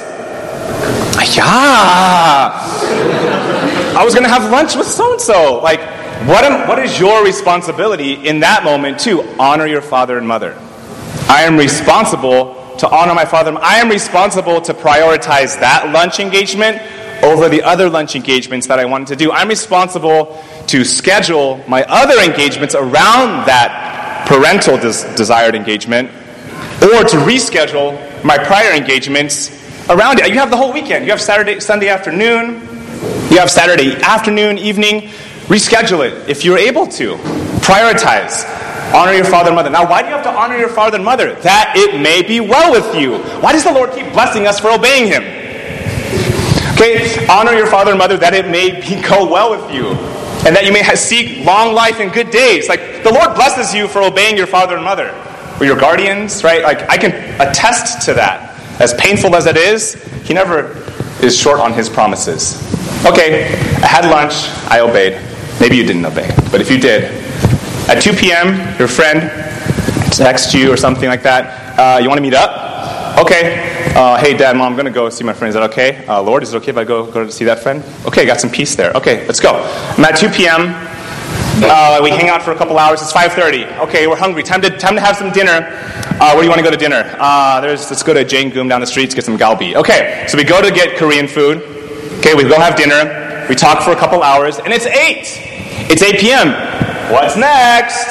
Yeah. I was going to have lunch with so-and-so. Like, what, am, what is your responsibility in that moment to honor your father and mother? I am responsible to honor my father. I am responsible to prioritize that lunch engagement over the other lunch engagements that I wanted to do. I'm responsible to schedule my other engagements around that parental des- desired engagement, or to reschedule my prior engagements around it. You have the whole weekend. You have Saturday, Sunday afternoon. You have Saturday afternoon, evening. Reschedule it if you're able to. Prioritize. Honor your father and mother. Now, why do you have to honor your father and mother? That it may be well with you. Why does the Lord keep blessing us for obeying him? Okay, honor your father and mother that it may be, go well with you. And that you may seek long life and good days. Like, the Lord blesses you for obeying your father and mother. Or your guardians, right? Like, I can attest to that. As painful as it is, he never is short on his promises. Okay, I had lunch, I obeyed. Maybe you didn't obey, but if you did, at two p.m., your friend texts you or something like that, uh, you want to meet up? Okay, uh, hey dad, mom, I'm going to go see my friend, is that okay? Uh, Lord, is it okay if I go, go to see that friend? Okay, got some peace there. Okay, let's go. I'm at two p.m., uh, we hang out for a couple hours, it's five thirty. Okay, we're hungry, time to time to have some dinner. Uh, where do you want to go to dinner? Uh, there's, let's go to Jane Goom down the street to get some galbi. Okay, so we go to get Korean food. Okay, we go have dinner. We talk for a couple hours, and it's eight. It's eight p.m. What's next?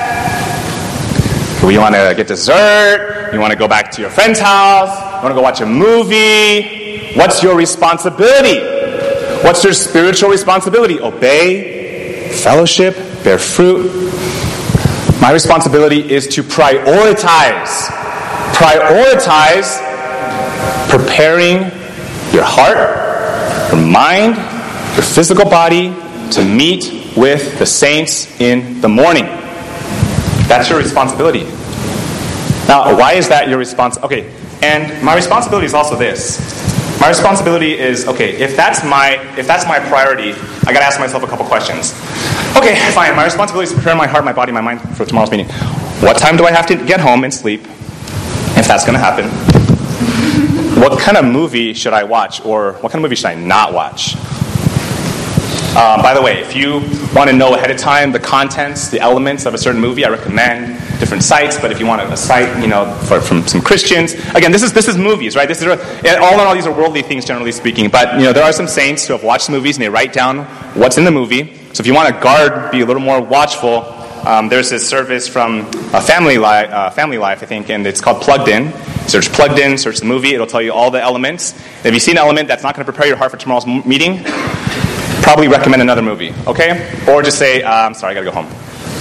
You want to get dessert? You want to go back to your friend's house? You want to go watch a movie? What's your responsibility? What's your spiritual responsibility? Obey, fellowship, bear fruit. My responsibility is to prioritize. Prioritize preparing your heart, your mind, your physical body to meet with the saints in the morning. That's your responsibility. Now, why is that your responsibility? Okay, and my responsibility is also this. My responsibility is, okay, if that's my if that's my priority, I got to ask myself a couple questions. Okay, fine. My responsibility is to prepare my heart, my body, my mind for tomorrow's meeting. What time do I have to get home and sleep? If that's going to happen. What kind of movie should I watch, or what kind of movie should I not watch? Um, by the way, if you want to know ahead of time the contents, the elements of a certain movie, I recommend different sites. But if you want a site, you know, for, from some Christians, again, this is this is movies, right? This is all in all, these are worldly things, generally speaking. But you know, there are some saints who have watched movies and they write down what's in the movie. So if you want to guard, be a little more watchful, um, there's this service from uh, Family Life, uh, Family Life, I think, and it's called Plugged In. Search Plugged In, search the movie. It'll tell you all the elements. And if you see an element that's not going to prepare your heart for tomorrow's m- meeting. Probably recommend another movie, okay? Or just say, uh, I'm sorry, I gotta go home.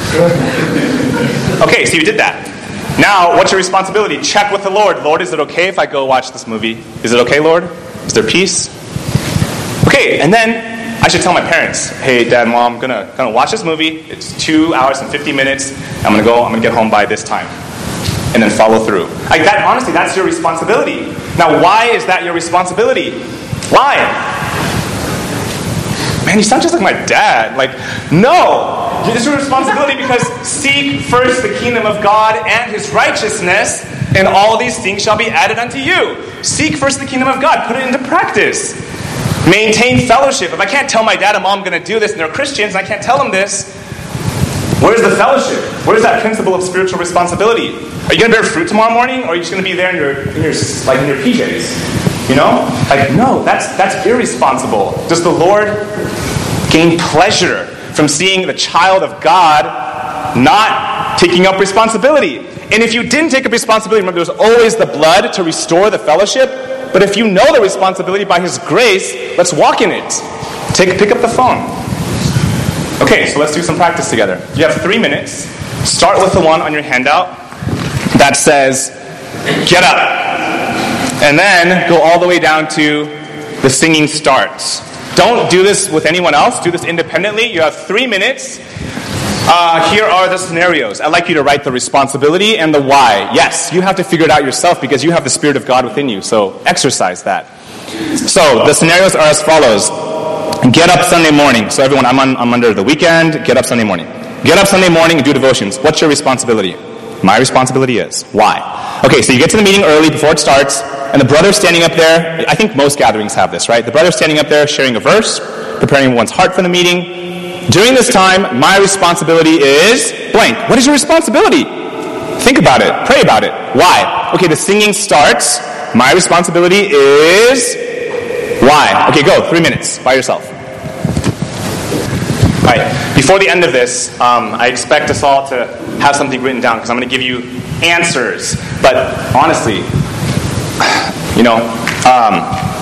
Okay, so you did that. Now, what's your responsibility? Check with the Lord. Lord, is it okay if I go watch this movie? Is it okay, Lord? Is there peace? Okay, and then I should tell my parents, hey, Dad, Mom, I'm gonna, gonna watch this movie. It's two hours and fifty minutes. I'm gonna go, I'm gonna get home by this time. And then follow through. Like that, honestly, that's your responsibility. Now, why is that your responsibility? Why? Man, you sound just like my dad. Like, no! It is your responsibility because seek first the kingdom of God and His righteousness, and all these things shall be added unto you. Seek first the kingdom of God. Put it into practice. Maintain fellowship. If I can't tell my dad and mom I'm going to do this, and they're Christians, and I can't tell them this, where's the fellowship? Where's that principle of spiritual responsibility? Are you going to bear fruit tomorrow morning, or are you just going to be there in your, in your like in your P Js? You know? Like, no, that's that's irresponsible. Does the Lord gain pleasure from seeing the child of God not taking up responsibility? And if you didn't take up responsibility, remember, there's always the blood to restore the fellowship. But if you know the responsibility by His grace, let's walk in it. Take pick up the phone. Okay, so let's do some practice together. You have three minutes. Start with the one on your handout that says, get up. And then go all the way down to the singing starts. Don't do this with anyone else. Do this independently. You have three minutes. Uh, here are the scenarios. I'd like you to write the responsibility and the why. Yes, you have to figure it out yourself because you have the Spirit of God within you. So exercise that. So the scenarios are as follows. Get up Sunday morning. So everyone, I'm, on, I'm under the weekend. Get up Sunday morning. Get up Sunday morning and do devotions. What's your responsibility? My responsibility is. Why? Okay, so you get to the meeting early before it starts. And the brother's standing up there. I think most gatherings have this, right? The brother's standing up there sharing a verse, preparing one's heart for the meeting. During this time, my responsibility is blank. What is your responsibility? Think about it. Pray about it. Why? Okay, the singing starts. My responsibility is why? Okay, go. Three minutes by yourself. All right. Before the end of this, um, I expect us all to have something written down because I'm going to give you answers. But honestly, you know, um,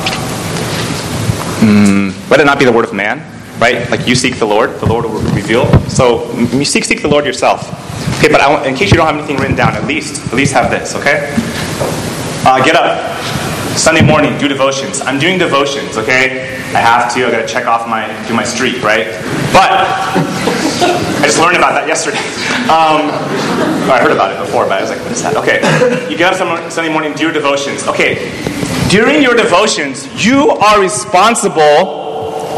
mm, let it not be the word of man, right? Like you seek the Lord, the Lord will reveal. So you seek seek the Lord yourself. Okay, but I, in case you don't have anything written down, at least at least have this. Okay, uh, get up Sunday morning, do devotions. I'm doing devotions. Okay, I have to. I got to check off my do my streak, right? But I just learned about that yesterday. Um, I heard about it before, but I was like, what is that? Okay. You get up Sunday morning, do your devotions. Okay. During your devotions, you are responsible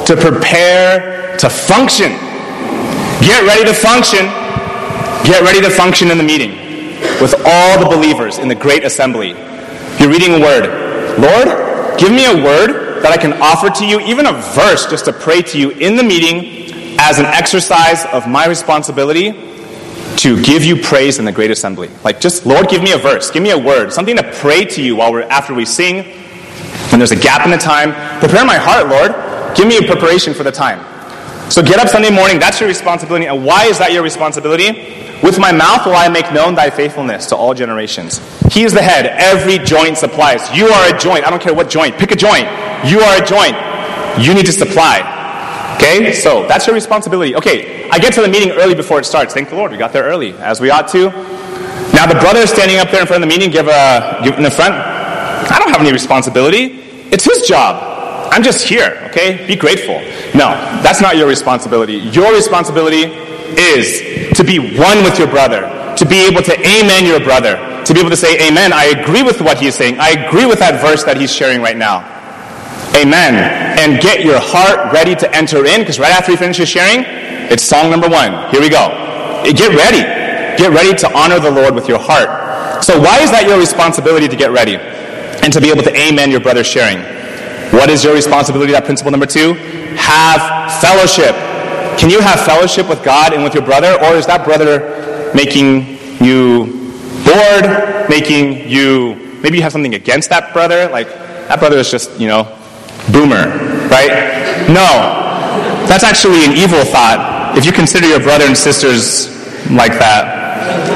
to prepare to function. Get ready to function. Get ready to function in the meeting with all the believers in the great assembly. You're reading a word. Lord, give me a word that I can offer to you, even a verse just to pray to you in the meeting as an exercise of my responsibility to give you praise in the great assembly. Like, just, Lord, give me a verse. Give me a word. Something to pray to you while we're after we sing. When there's a gap in the time, prepare my heart, Lord. Give me a preparation for the time. So get up Sunday morning. That's your responsibility. And why is that your responsibility? With my mouth will I make known thy faithfulness to all generations. He is the head. Every joint supplies. You are a joint. I don't care what joint. Pick a joint. You are a joint. You need to supply. Okay? So that's your responsibility. Okay, I get to the meeting early before it starts. Thank the Lord. We got there early, as we ought to. Now the brother is standing up there in front of the meeting, give a, give in the front. I don't have any responsibility. It's his job. I'm just here, okay? Be grateful. No, that's not your responsibility. Your responsibility is to be one with your brother, to be able to amen your brother, to be able to say, amen, I agree with what he is saying. I agree with that verse that he's sharing right now. Amen. And get your heart ready to enter in, because right after he finishes sharing, it's song number one. Here we go. Get ready. Get ready to honor the Lord with your heart. So why is that your responsibility to get ready and to be able to amen your brother's sharing? What is your responsibility? That principle number two? Have fellowship. Can you have fellowship with God and with your brother? Or is that brother making you bored? Making you, maybe you have something against that brother? Like, that brother is just, you know, boomer, right? No. That's actually an evil thought if you consider your brother and sisters like that.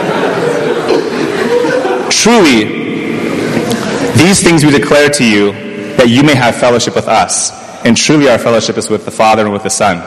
Truly, these things we declare to you, that you may have fellowship with us. And truly our fellowship is with the Father and with the Son.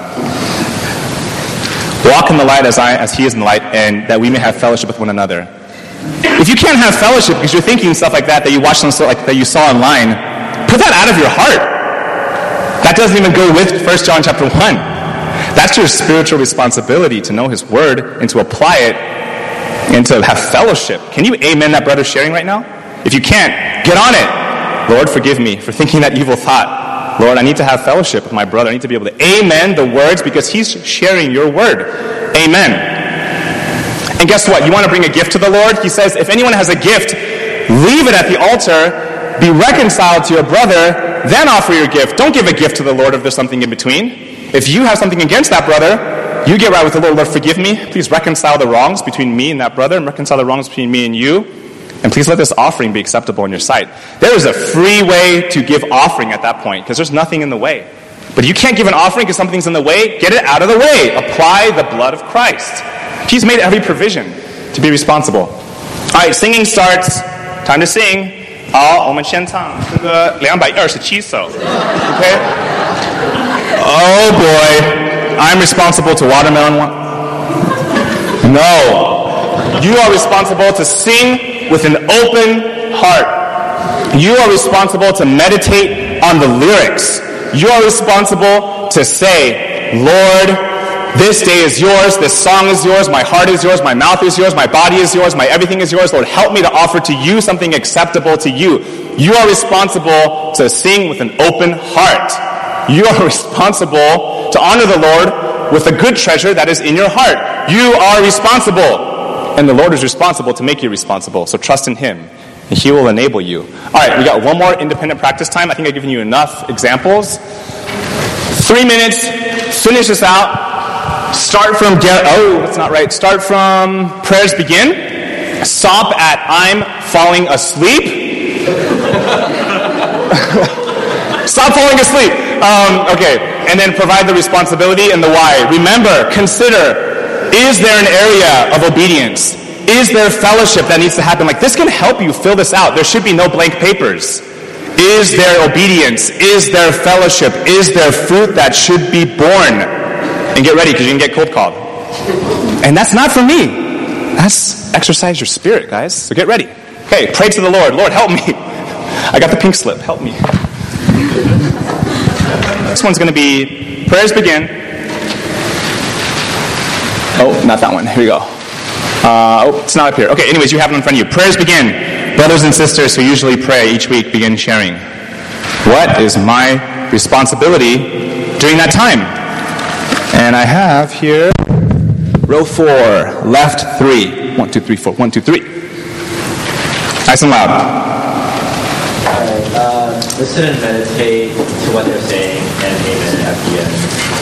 Walk in the light as I, as He is in the light, and that we may have fellowship with one another. If you can't have fellowship because you're thinking stuff like that, that you watched some stuff like that you saw online, put that out of your heart. That doesn't even go with First John chapter one. That's your spiritual responsibility, to know His Word and to apply it and to have fellowship. Can you amen that brother sharing right now? If you can't, get on it. Lord, forgive me for thinking that evil thought. Lord, I need to have fellowship with my brother. I need to be able to amen the words because he's sharing your word. Amen. And guess what? You want to bring a gift to the Lord? He says, if anyone has a gift, leave it at the altar, be reconciled to your brother, then offer your gift. Don't give a gift to the Lord if there's something in between. If you have something against that brother, you get right with the Lord. Lord, forgive me. Please reconcile the wrongs between me and that brother, and reconcile the wrongs between me and you. And please let this offering be acceptable in your sight. There is a free way to give offering at that point, because there's nothing in the way. But if you can't give an offering because something's in the way, get it out of the way. Apply the blood of Christ. He's made every provision to be responsible. All right, singing starts. Time to sing. 好，我们先唱这个两百二十七首。Okay? Oh boy, I'm responsible to watermelon one. No, you are responsible to sing with an open heart. You are responsible to meditate on the lyrics. You are responsible to say, Lord, this day is yours, this song is yours, my heart is yours, my mouth is yours, my body is yours, my everything is yours. Lord, help me to offer to you something acceptable to you. You are responsible to sing with an open heart. You are responsible to honor the Lord with a good treasure that is in your heart. You are responsible. And the Lord is responsible to make you responsible. So trust in Him, and He will enable you. All right, we got one more independent practice time. I think I've given you enough examples. Three minutes. Finish this out. Start from, get, oh, that's not right. Start from prayers begin. Stop at I'm falling asleep. Stop falling asleep. Um, okay, and then provide the responsibility and the why. Remember, consider, is there an area of obedience? Is there fellowship that needs to happen? Like, this can help you fill this out. There should be no blank papers. Is there obedience? Is there fellowship? Is there fruit that should be born? And get ready, because you can get cold called. And that's not for me. That's exercise your spirit, guys. So get ready. Okay, pray to the Lord. Lord, help me. I got the pink slip. Help me. This one's going to be prayers begin. Oh, not that one. Here we go. Uh, oh, it's not up here. Okay, anyways, you have it in front of you. Prayers begin. Brothers and sisters who usually pray each week begin sharing. What is my responsibility during that time. And I have here row four, left three. One, two, three, four. One, two, three. Nice and loud. Alright, uh, listen and meditate to what they're saying, and amen at the end.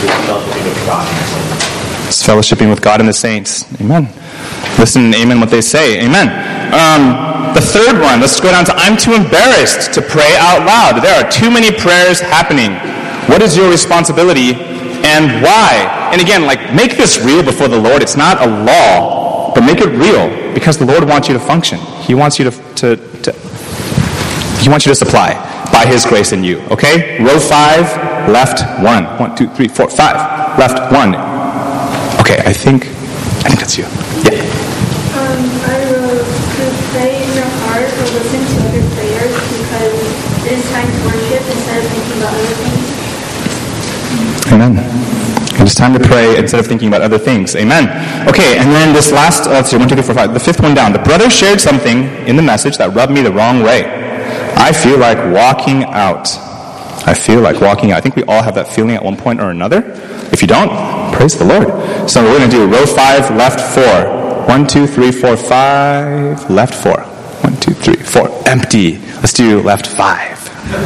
It's fellowshipping with God and the saints. Amen. Listen and amen what they say. Amen. Um, the third one, let's go down to I'm too embarrassed to pray out loud. There are too many prayers happening. What is your responsibility and why? And again, like, make this real before the Lord. It's not a law, but make it real because the Lord wants you to function. He wants you to, to, to He wants you to supply by His grace in you. Okay? Row five, left one. One, two, three, four, five. Left one. Okay, I think, I think that's you. Yeah. Um, I wrote to pray in your heart or listen to other prayers because it is time to worship instead of thinking about other things. Amen. It is time to pray instead of thinking about other things. Amen. Okay, and then this last, uh, let's see, one, two, three, four, five. The fifth one down. The brother shared something in the message that rubbed me the wrong way. I feel like walking out. I feel like walking out. I think we all have that feeling at one point or another. If you don't, praise the Lord. So we're going to do row five, left four. One, two, three, four, five. Left four. One, two, three, four. Empty. Let's do left five.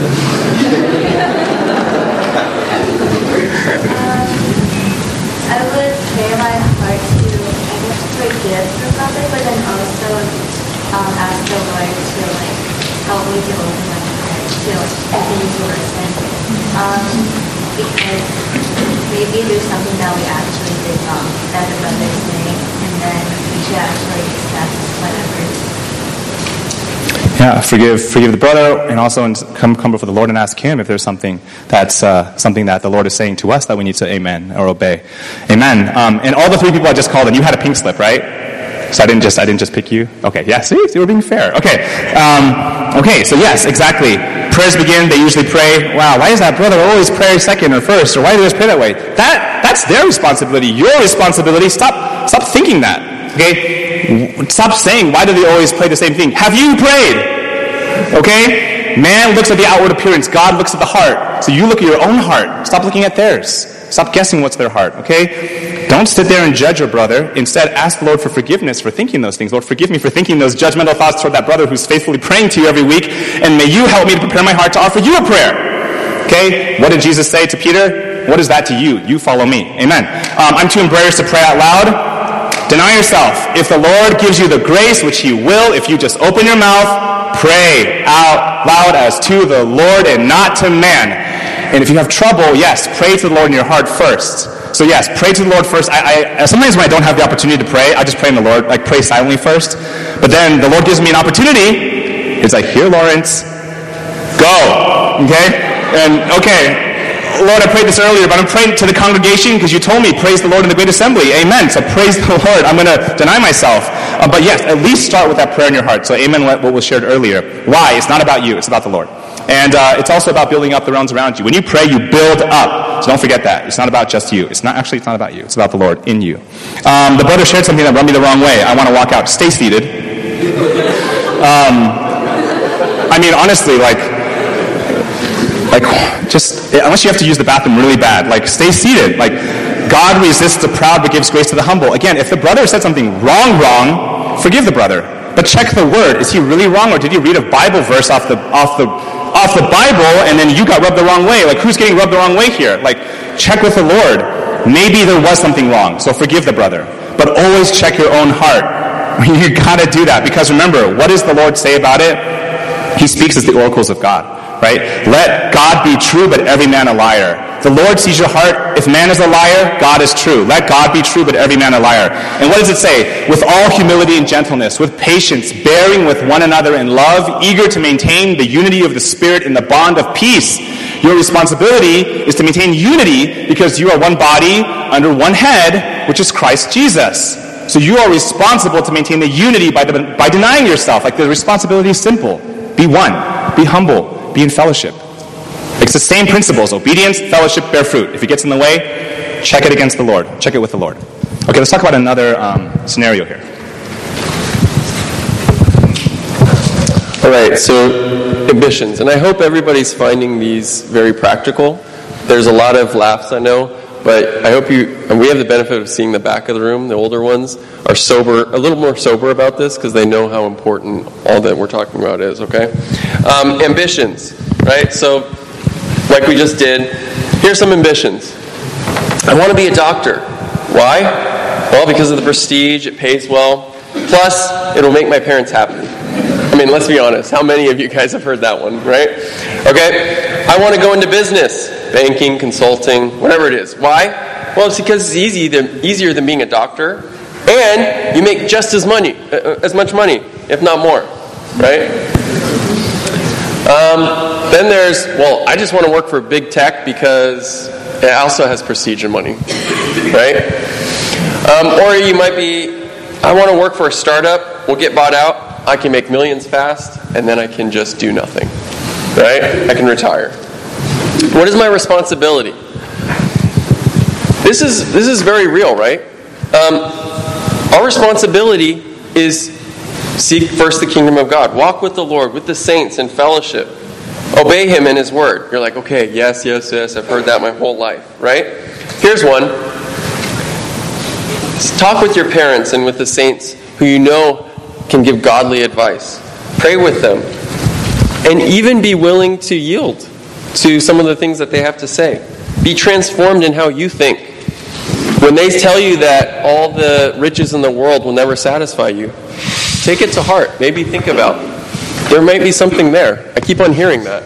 I would pray my heart to, I guess, forgive the brother, but then also um, ask the Lord to, like, help me to open my heart to continue to listen. Um, because maybe there's something that we actually did wrong that the brother is saying, and then we should actually accept whatever. Yeah, forgive, forgive the brother, and also come, come before the Lord and ask Him if there's something that's uh, something that the Lord is saying to us that we need to amen or obey. Amen. Um, and all the three people I just called, and you had a pink slip, right? So I didn't just I didn't just pick you. Okay, yeah. See, see, we're being fair. Okay, um, okay. So yes, exactly. Prayers begin. They usually pray. Wow, why does that brother always pray second or first, or why do they always pray that way? That that's their responsibility. Your responsibility. Stop stop thinking that. Okay. Stop saying, why do they always pray the same thing? Have you prayed? Okay? Man looks at the outward appearance. God looks at the heart. So you look at your own heart. Stop looking at theirs. Stop guessing what's their heart. Okay? Don't sit there and judge your brother. Instead, ask the Lord for forgiveness for thinking those things. Lord, forgive me for thinking those judgmental thoughts toward that brother who's faithfully praying to you every week. And may you help me to prepare my heart to offer you a prayer. Okay? What did Jesus say to Peter? What is that to you? You follow me. Amen. Um, I'm too embarrassed to pray out loud. Deny yourself. If the Lord gives you the grace, which He will, if you just open your mouth, pray out loud as to the Lord and not to man. And if you have trouble, yes, pray to the Lord in your heart first. So yes, pray to the Lord first. I, I sometimes when I don't have the opportunity to pray, I just pray in the Lord, like pray silently first. But then the Lord gives me an opportunity. It's like, here, Lawrence, go. Okay? And okay. Lord, I prayed this earlier, but I'm praying to the congregation because you told me, praise the Lord in the great assembly. Amen. So praise the Lord. I'm going to deny myself. Uh, but yes, at least start with that prayer in your heart. So amen what, what was shared earlier. Why? It's not about you. It's about the Lord. And uh, it's also about building up the realms around you. When you pray, you build up. So don't forget that. It's not about just you. It's not actually, it's not about you. It's about the Lord in you. Um, the brother shared something that rubbed me the wrong way. I want to walk out. Stay seated. Um, I mean, honestly, like, Like, just, unless you have to use the bathroom really bad, like, stay seated. Like, God resists the proud but gives grace to the humble. Again, if the brother said something wrong, wrong, forgive the brother. But check the word. Is he really wrong, or did he read a Bible verse off the, off the, off the Bible, and then you got rubbed the wrong way? Like, who's getting rubbed the wrong way here? Like, check with the Lord. Maybe there was something wrong, so forgive the brother. But always check your own heart. You gotta do that, because remember, what does the Lord say about it? He speaks as the oracles of God. Right? Let God be true, but every man a liar. The Lord sees your heart. If man is a liar, God is true. Let God be true, but every man a liar. And what does it say? With all humility and gentleness, with patience, bearing with one another in love, eager to maintain the unity of the Spirit in the bond of peace. Your responsibility is to maintain unity because you are one body under one head, which is Christ Jesus. So you are responsible to maintain the unity by, the, by denying yourself. Like, the responsibility is simple. Be one. Be humble. Be in fellowship. It's the same principles. Obedience, fellowship, bear fruit. If it gets in the way, check it against the Lord. Check it with the Lord. Okay, let's talk about another um, scenario here. All right, so ambitions. And I hope everybody's finding these very practical. there's a lot of laughs, I know, but I hope you, and we have the benefit of seeing the back of the room. The older ones are sober, a little more sober about this because they know how important all that we're talking about is, okay? Um, ambitions, right? So, like we just did, here's some ambitions. I want to be a doctor. Why? Well, because of the prestige, it pays well. Plus, it'll make my parents happy. I mean, let's be honest. How many of you guys have heard that one, right? Okay. I want to go into business. Banking, consulting, whatever it is. Why? Well, it's because it's easy than, easier than being a doctor. And you make just as money, uh, as much money, if not more. Right? Um, then there's, well, I just want to work for big tech because it also has prestige and money. Right? Um, or you might be, I want to work for a startup. We'll get bought out. I can make millions fast, and then I can just do nothing. Right? I can retire. What is my responsibility? This is this is very real, right? Um, our responsibility is seek first the kingdom of God. Walk with the Lord, with the saints in fellowship. Obey Him in His word. You're like, okay, yes, yes, yes, I've heard that my whole life, right? Here's one. Talk with your parents and with the saints who you know can give godly advice. Pray with them. And even be willing to yield to some of the things that they have to say. Be transformed in how you think. When they tell you that all the riches in the world will never satisfy you, take it to heart. Maybe think about, there might be something there. I keep on hearing that.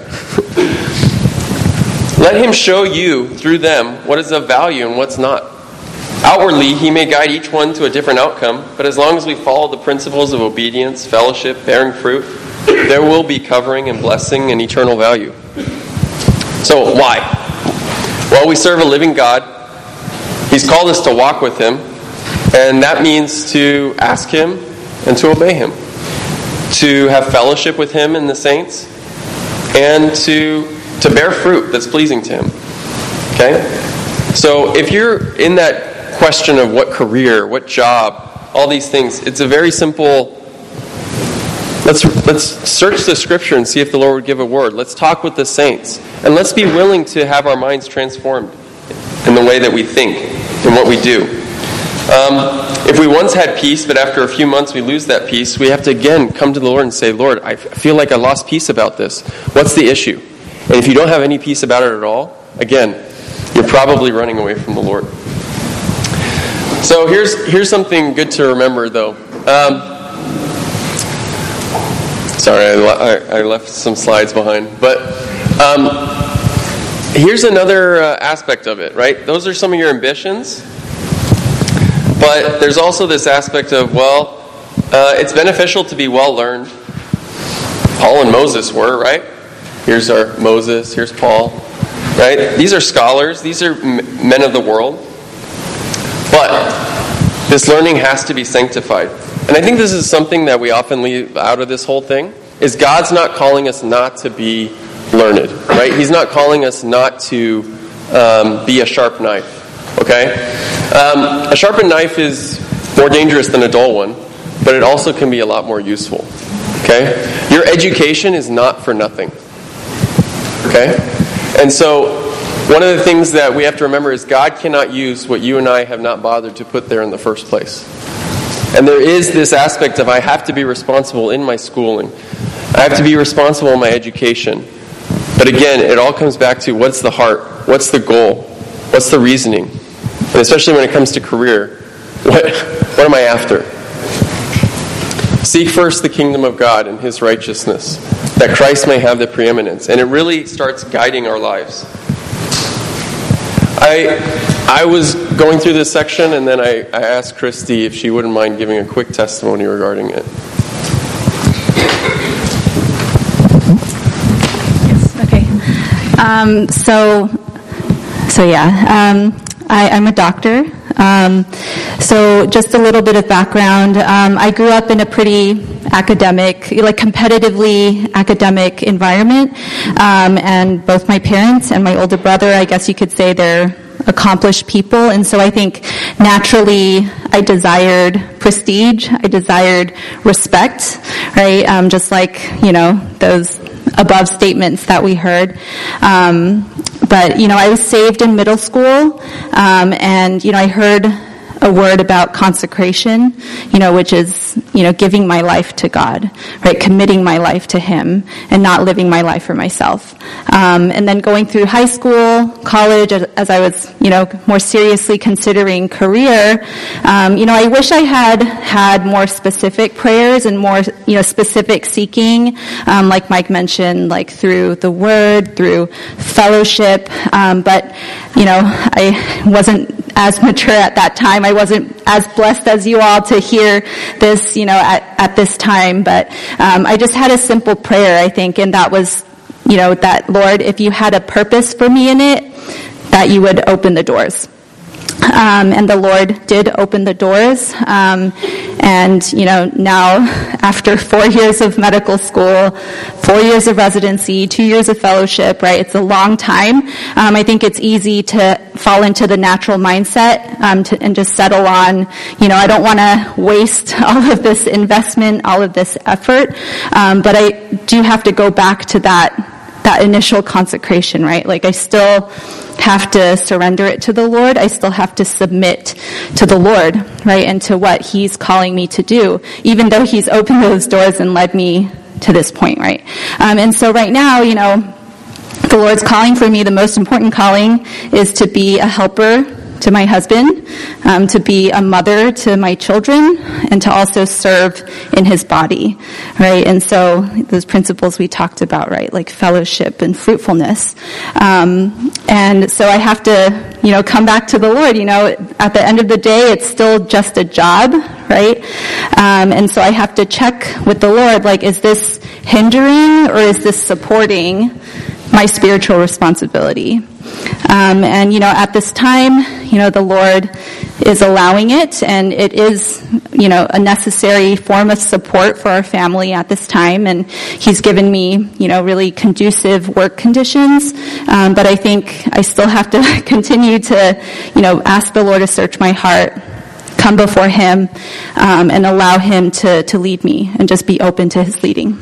Let Him show you, through them, what is of value and what's not. Outwardly, He may guide each one to a different outcome, but as long as we follow the principles of obedience, fellowship, bearing fruit, there will be covering and blessing and eternal value. So, why? Well, we serve a living God. He's called us to walk with Him, and that means to ask Him and to obey Him, to have fellowship with Him and the saints, and to to bear fruit that's pleasing to Him. Okay? So, if you're in that question of what career, what job, all these things, it's a very simple. Let's let's search the Scripture and see if the Lord would give a word. Let's talk with the saints. And let's be willing to have our minds transformed in the way that we think and what we do. Um, if we once had peace, but after a few months we lose that peace, we have to again come to the Lord and say, Lord, I feel like I lost peace about this. What's the issue? And if you don't have any peace about it at all, again, you're probably running away from the Lord. So here's here's something good to remember, though. Um, Sorry, I, I left some slides behind. But um, here's another uh, aspect of it, right? Those are some of your ambitions. But there's also this aspect of, well, uh, it's beneficial to be well learned. Paul and Moses were, right? Here's our Moses, here's Paul, right? These are scholars. These are m- men of the world. But this learning has to be sanctified. And I think this is something that we often leave out of this whole thing, is God's not calling us not to be learned, right? He's not calling us not to um, be a sharp knife, okay? Um, a sharpened knife is more dangerous than a dull one, but it also can be a lot more useful, okay? Your education is not for nothing, okay? And so one of the things that we have to remember is God cannot use what you and I have not bothered to put there in the first place. And there is this aspect of I have to be responsible in my schooling. I have to be responsible in my education. But again, it all comes back to what's the heart? What's the goal? What's the reasoning? And especially when it comes to career, what, what am I after? Seek first the kingdom of God and His righteousness, that Christ may have the preeminence. And it really starts guiding our lives. I I was going through this section, and then I, I asked Christy if she wouldn't mind giving a quick testimony regarding it. Yes, okay. Um, so, so yeah, um, I, I'm a doctor. Um, so just a little bit of background. Um, I grew up in a pretty academic, like competitively academic environment. Um, and both my parents and my older brother, I guess you could say they're accomplished people. And so I think naturally I desired prestige. I desired respect, right? Um, just like, you know, those above statements that we heard. Um, but, you know, I was saved in middle school, um, and, you know, I heard a word about consecration, you know, which is, you know, giving my life to God, right? Committing my life to Him and not living my life for myself. Um, and then going through high school, college, as I was, you know, more seriously considering career, um, you know, I wish I had had more specific prayers and more, you know, specific seeking, um, like Mike mentioned, like through the Word, through fellowship. Um, but, you know, I wasn't as mature at that time. I wasn't as blessed as you all to hear this, you know, at, at this time. But um, I just had a simple prayer, I think, and that was, you know, that, Lord, if you had a purpose for me in it, that you would open the doors. Um, and the Lord did open the doors. Um, and, you know, now after four years of medical school, four years of residency, two years of fellowship, right? It's a long time. Um, I think it's easy to fall into the natural mindset, um, to, and just settle on, you know, I don't want to waste all of this investment, all of this effort. Um, but I do have to go back to that that initial consecration, right? Like I still have to surrender it to the Lord. I still have to submit to the Lord, right? And to what He's calling me to do, even though He's opened those doors and led me to this point, right? Um, and so right now, you know, the Lord's calling for me, the most important calling is to be a helper to my husband, um, to be a mother to my children, and to also serve in His body, right? And so those principles we talked about, right, like fellowship and fruitfulness. Um, and so I have to, you know, come back to the Lord. You know, at the end of the day, it's still just a job, right? Um, and so I have to check with the Lord, like, is this hindering or is this supporting my spiritual responsibility? Um, and, you know, at this time, you know, the Lord is allowing it, and it is, you know, a necessary form of support for our family at this time. And He's given me, you know, really conducive work conditions. Um, but I think I still have to continue to, you know, ask the Lord to search my heart, come before Him, um, and allow Him to, to lead me and just be open to His leading.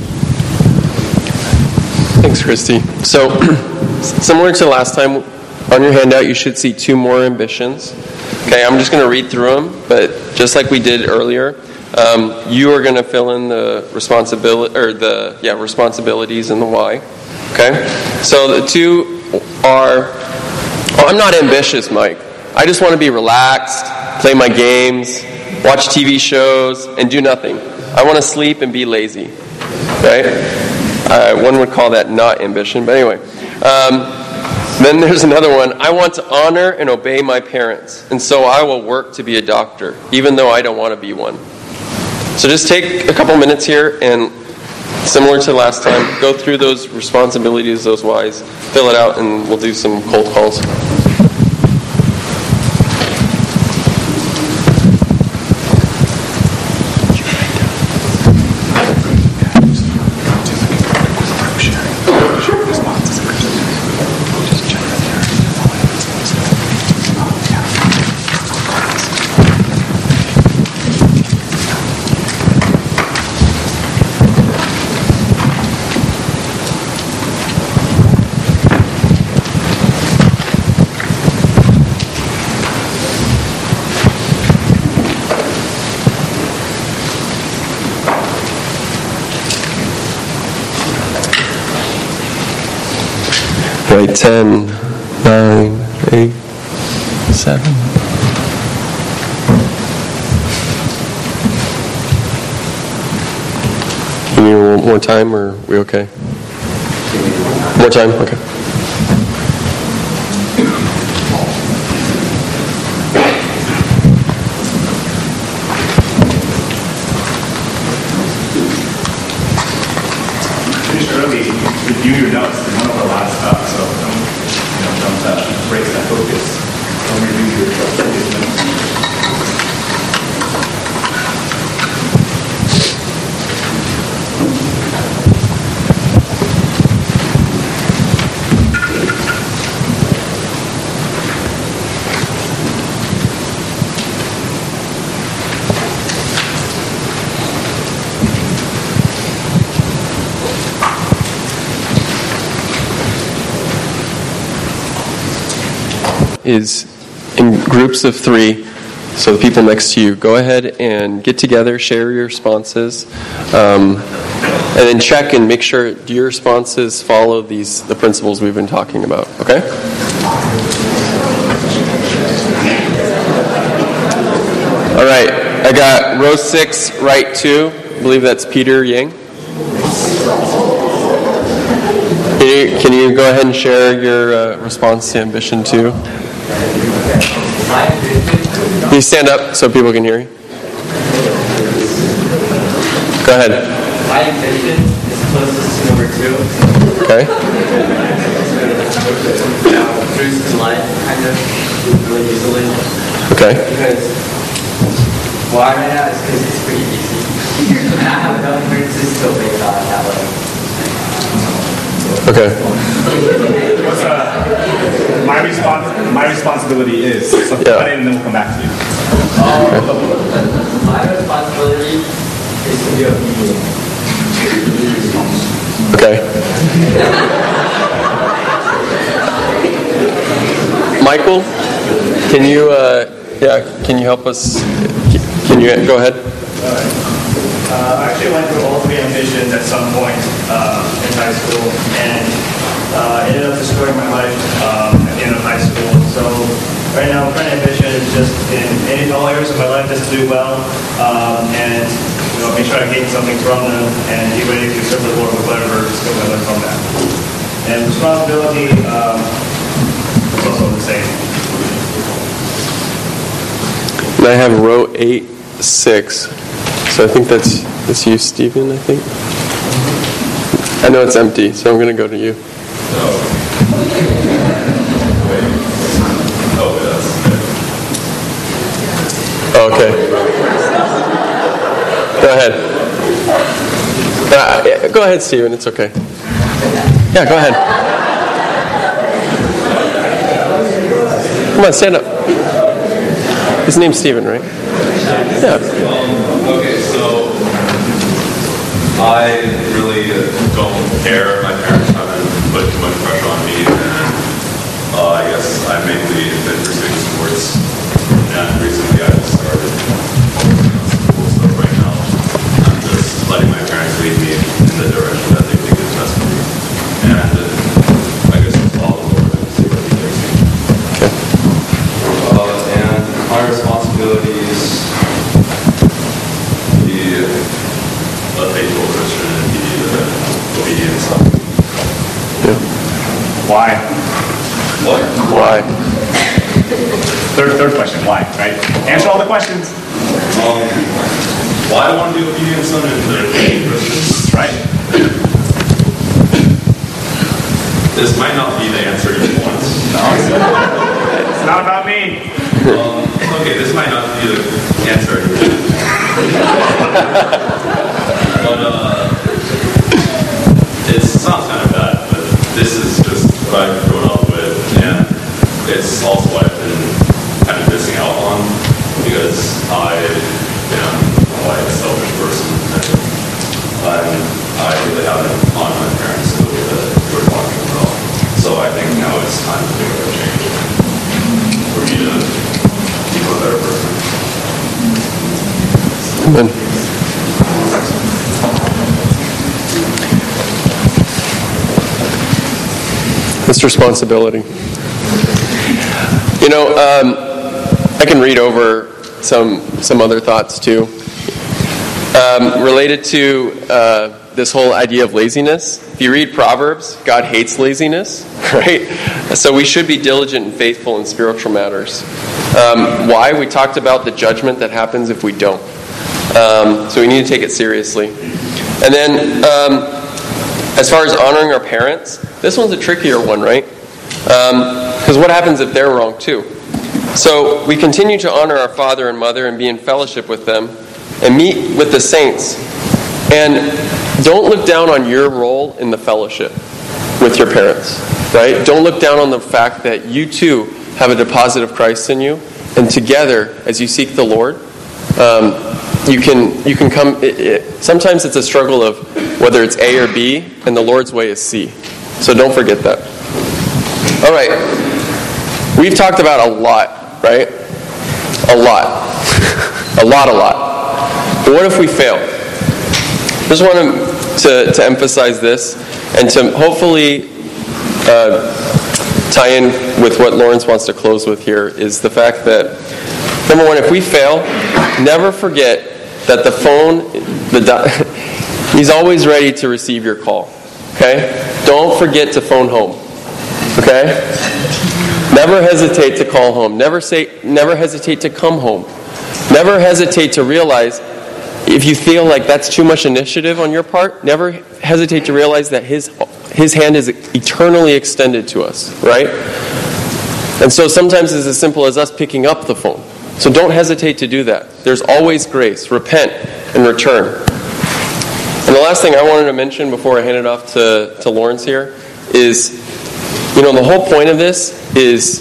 Thanks, Christy. So, similar to last time, on your handout you should see two more ambitions. Okay, I'm just going to read through them, but just like we did earlier, um, you are going to fill in the responsibility or the yeah responsibilities and the why. Okay, so the two are. Oh, I'm not ambitious, Mike. I just want to be relaxed, play my games, watch T V shows, and do nothing. I want to sleep and be lazy. Right? Uh, one would call that not ambition, but anyway. Um, then there's another one. I want to honor and obey my parents, and so I will work to be a doctor, even though I don't want to be one. So just take a couple minutes here and, similar to last time, go through those responsibilities, those whys, fill it out, and we'll do some cold calls. Right, ten, nine, eight, seven. You need one more time, or are we okay? More time? Okay. Finish early, review your notes. There's one of our last stuff, so don't, you know, don't uh, break that focus. Don't review your notes. is in groups of three. So the people next to you, go ahead and get together, share your responses, um, and then check and make sure your responses follow these the principles we've been talking about. Okay? All right. I got row six, right two. I believe that's Peter Yang. Can you, can you go ahead and share your uh, response to ambition two? Can you stand up so people can hear you? Go ahead. My ambition is closest to number two. Okay. Now, cruise to life, kind of, really easily. Okay. Because, why right now is because it's pretty easy. I have enough experiences to make it out that way. Okay. What's, uh, my, respons- my responsibility is, so Yeah. cut in and then we'll come back to you. Um, my responsibility is to be obedient. Okay. Michael, can you, uh, yeah, can you help us? Can you go ahead? Uh, I actually went through all three ambitions at some point uh, in high school, and uh, ended up destroying my life um, at the end of high school. So right now, current ambition is just in any all areas of my life just to do well, um, and you know, make sure I gain something from them, and be ready to serve the Lord with whatever skills I learn from that. And responsibility um, is also the same. And I have row eight, six. So I think that's that's you, Stephen, I think. I know it's empty, so I'm going to go to you. Oh, okay. Go ahead. Uh, yeah, go ahead, Stephen. It's okay. Yeah, go ahead. Come on, stand up. His name's Stephen, right? Yeah. Okay, so I really don't care. My parents haven't put too much pressure on me, and uh, I guess I mainly been pursuing sports. And recently, I just started school, so right now I'm just letting my parents lead me in the direction that they think is best for me, and uh, I guess I'll follow the Lord and see where He takes me. Okay. Uh, and my responsibilities. A faithful Christian and be the obedient son. Yeah. Why? What? Why? Third, third question, why, right? Answer all the questions. Um, why I want to be obedient son and the Christian? Right. This might not be the answer you want. No, it's, it's not about me. Um, okay, this might not be the answer you want. But uh, it sounds kind of bad, but this is just what I've grown up with, and it's also what I've been kind of missing out on, because I am quite a selfish person, and I'm, I really haven't honored my parents the way that you were talking about. So I think now it's time to make a change for me to become a better person. Amen. This responsibility. You know, um, I can read over some some other thoughts too, um, related to uh, this whole idea of laziness. If you read Proverbs, God hates laziness, right? So we should be diligent and faithful in spiritual matters. Um, why? We talked about the judgment that happens if we don't. Um, so we need to take it seriously. And then, um, as far as honoring our parents, this one's a trickier one, right? Because um, what happens if they're wrong too? So we continue to honor our father and mother and be in fellowship with them and meet with the saints. And don't look down on your role in the fellowship with your parents, right? Don't look down on the fact that you too have a deposit of Christ in you, and together, as you seek the Lord, um, you can you can come. It, it, sometimes it's a struggle of whether it's A or B, and the Lord's way is C. So don't forget that. All right. We've talked about a lot, right? A lot. a lot, a lot. But what if we fail? I just want to, to emphasize this and to hopefully uh, tie in with what Lawrence wants to close with here is the fact that, number one, if we fail, never forget that the phone, the di- he's always ready to receive your call. Okay? Don't forget to phone home. Okay? Never hesitate to call home. Never say, never hesitate to come home. Never hesitate to realize, if you feel like that's too much initiative on your part, never hesitate to realize that his his hand is eternally extended to us, right? And so sometimes it's as simple as us picking up the phone. So don't hesitate to do that. There's always grace. Repent and return. And the last thing I wanted to mention before I hand it off to, to Lawrence here is, you know, the whole point of this is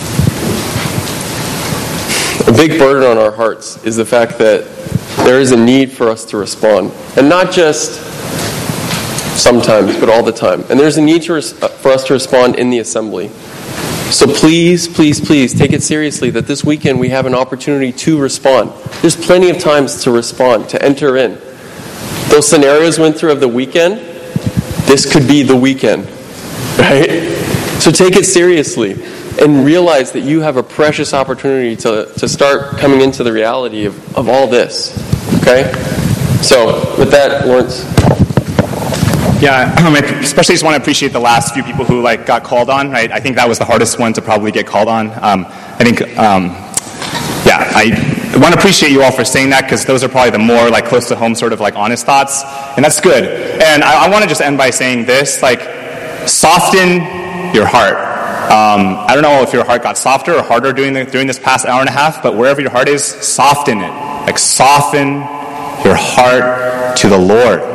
a big burden on our hearts is the fact that there is a need for us to respond. And not just sometimes, but all the time. And there's a need to res- for us to respond in the assembly. So please, please, please take it seriously that this weekend we have an opportunity to respond. There's plenty of times to respond, to enter in. Those scenarios went through of the weekend, this could be the weekend, right? So take it seriously and realize that you have a precious opportunity to, to start coming into the reality of, of all this, okay? So with that, Lawrence. Yeah, I especially just want to appreciate the last few people who like got called on. Right, I think that was the hardest one to probably get called on. Um, I think, um, yeah, I want to appreciate you all for saying that because those are probably the more like close to home sort of like honest thoughts, and that's good. And I, I want to just end by saying this: like, soften your heart. Um, I don't know if your heart got softer or harder during the, during this past hour and a half, but wherever your heart is, soften it. Like, soften your heart to the Lord.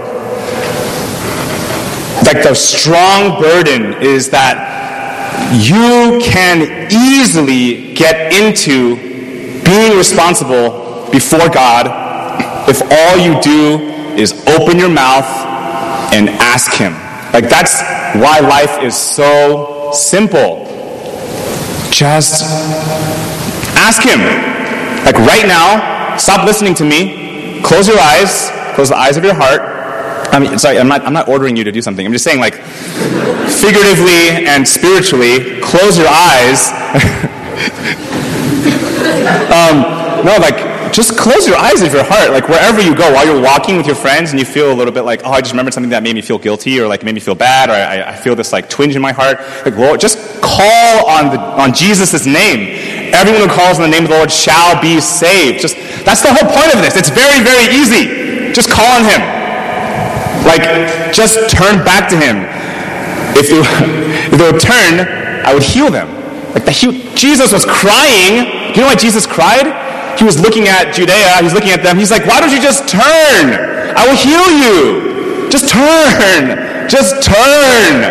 Like, the strong burden is that you can easily get into being responsible before God if all you do is open your mouth and ask Him. Like, that's why life is so simple. Just ask Him. Like, right now, stop listening to me, close your eyes, close the eyes of your heart. I mean, sorry, I'm not, I'm not ordering you to do something. I'm just saying, like, figuratively and spiritually, close your eyes. um, no, like, just close your eyes of your heart. Like, wherever you go, while you're walking with your friends and you feel a little bit like, oh, I just remembered something that made me feel guilty or, like, made me feel bad, or I, I feel this, like, twinge in my heart. Like, well, just call on the on Jesus' name. Everyone who calls on the name of the Lord shall be saved. Just, that's the whole point of this. It's very, very easy. Just call on Him. Like, just turn back to Him. If they, if they would turn, I would heal them. Like, the he, Jesus was crying. Do you know why Jesus cried? He was looking at Judea. He was looking at them. He's like, why don't you just turn? I will heal you. Just turn. Just turn.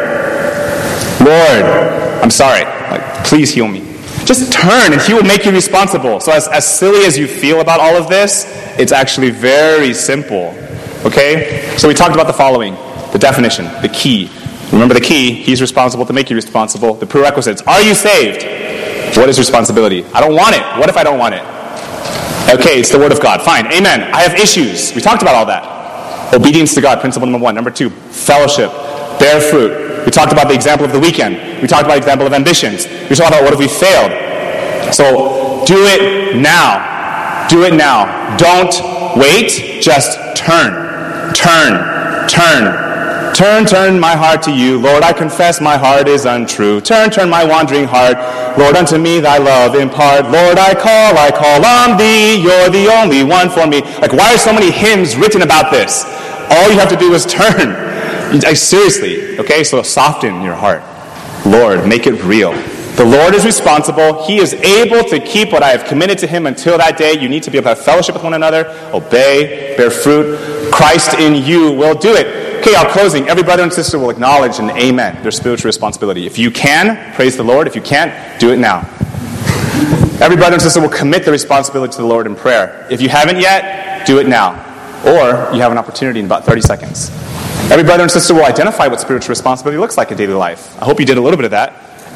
Lord, I'm sorry. Like, please heal me. Just turn, and He will make you responsible. So as, as silly as you feel about all of this, it's actually very simple. Okay? So we talked about the following. The definition, the key. Remember the key, He's responsible to make you responsible. The prerequisites. Are you saved? What is responsibility? I don't want it. What if I don't want it? Okay, it's the Word of God. Fine. Amen. I have issues. We talked about all that. Obedience to God, principle number one. Number two, fellowship. Bear fruit. We talked about the example of the weekend. We talked about the example of ambitions. We talked about what if we failed. So, do it now. Do it now. Don't wait. Just turn. Turn, turn, turn, turn my heart to you. Lord, I confess my heart is untrue. Turn, turn my wandering heart. Lord, unto me thy love impart. Lord, I call, I call on thee. You're the only one for me. Like, why are so many hymns written about this? All you have to do is turn. Like, seriously, okay? So soften your heart. Lord, make it real. The Lord is responsible. He is able to keep what I have committed to Him until that day. You need to be able to have fellowship with one another, obey, bear fruit. Christ in you will do it. Okay, our closing. Every brother and sister will acknowledge and amen their spiritual responsibility. If you can, praise the Lord. If you can't, do it now. Every brother and sister will commit the responsibility to the Lord in prayer. If you haven't yet, do it now. Or you have an opportunity in about thirty seconds. Every brother and sister will identify what spiritual responsibility looks like in daily life. I hope you did a little bit of that.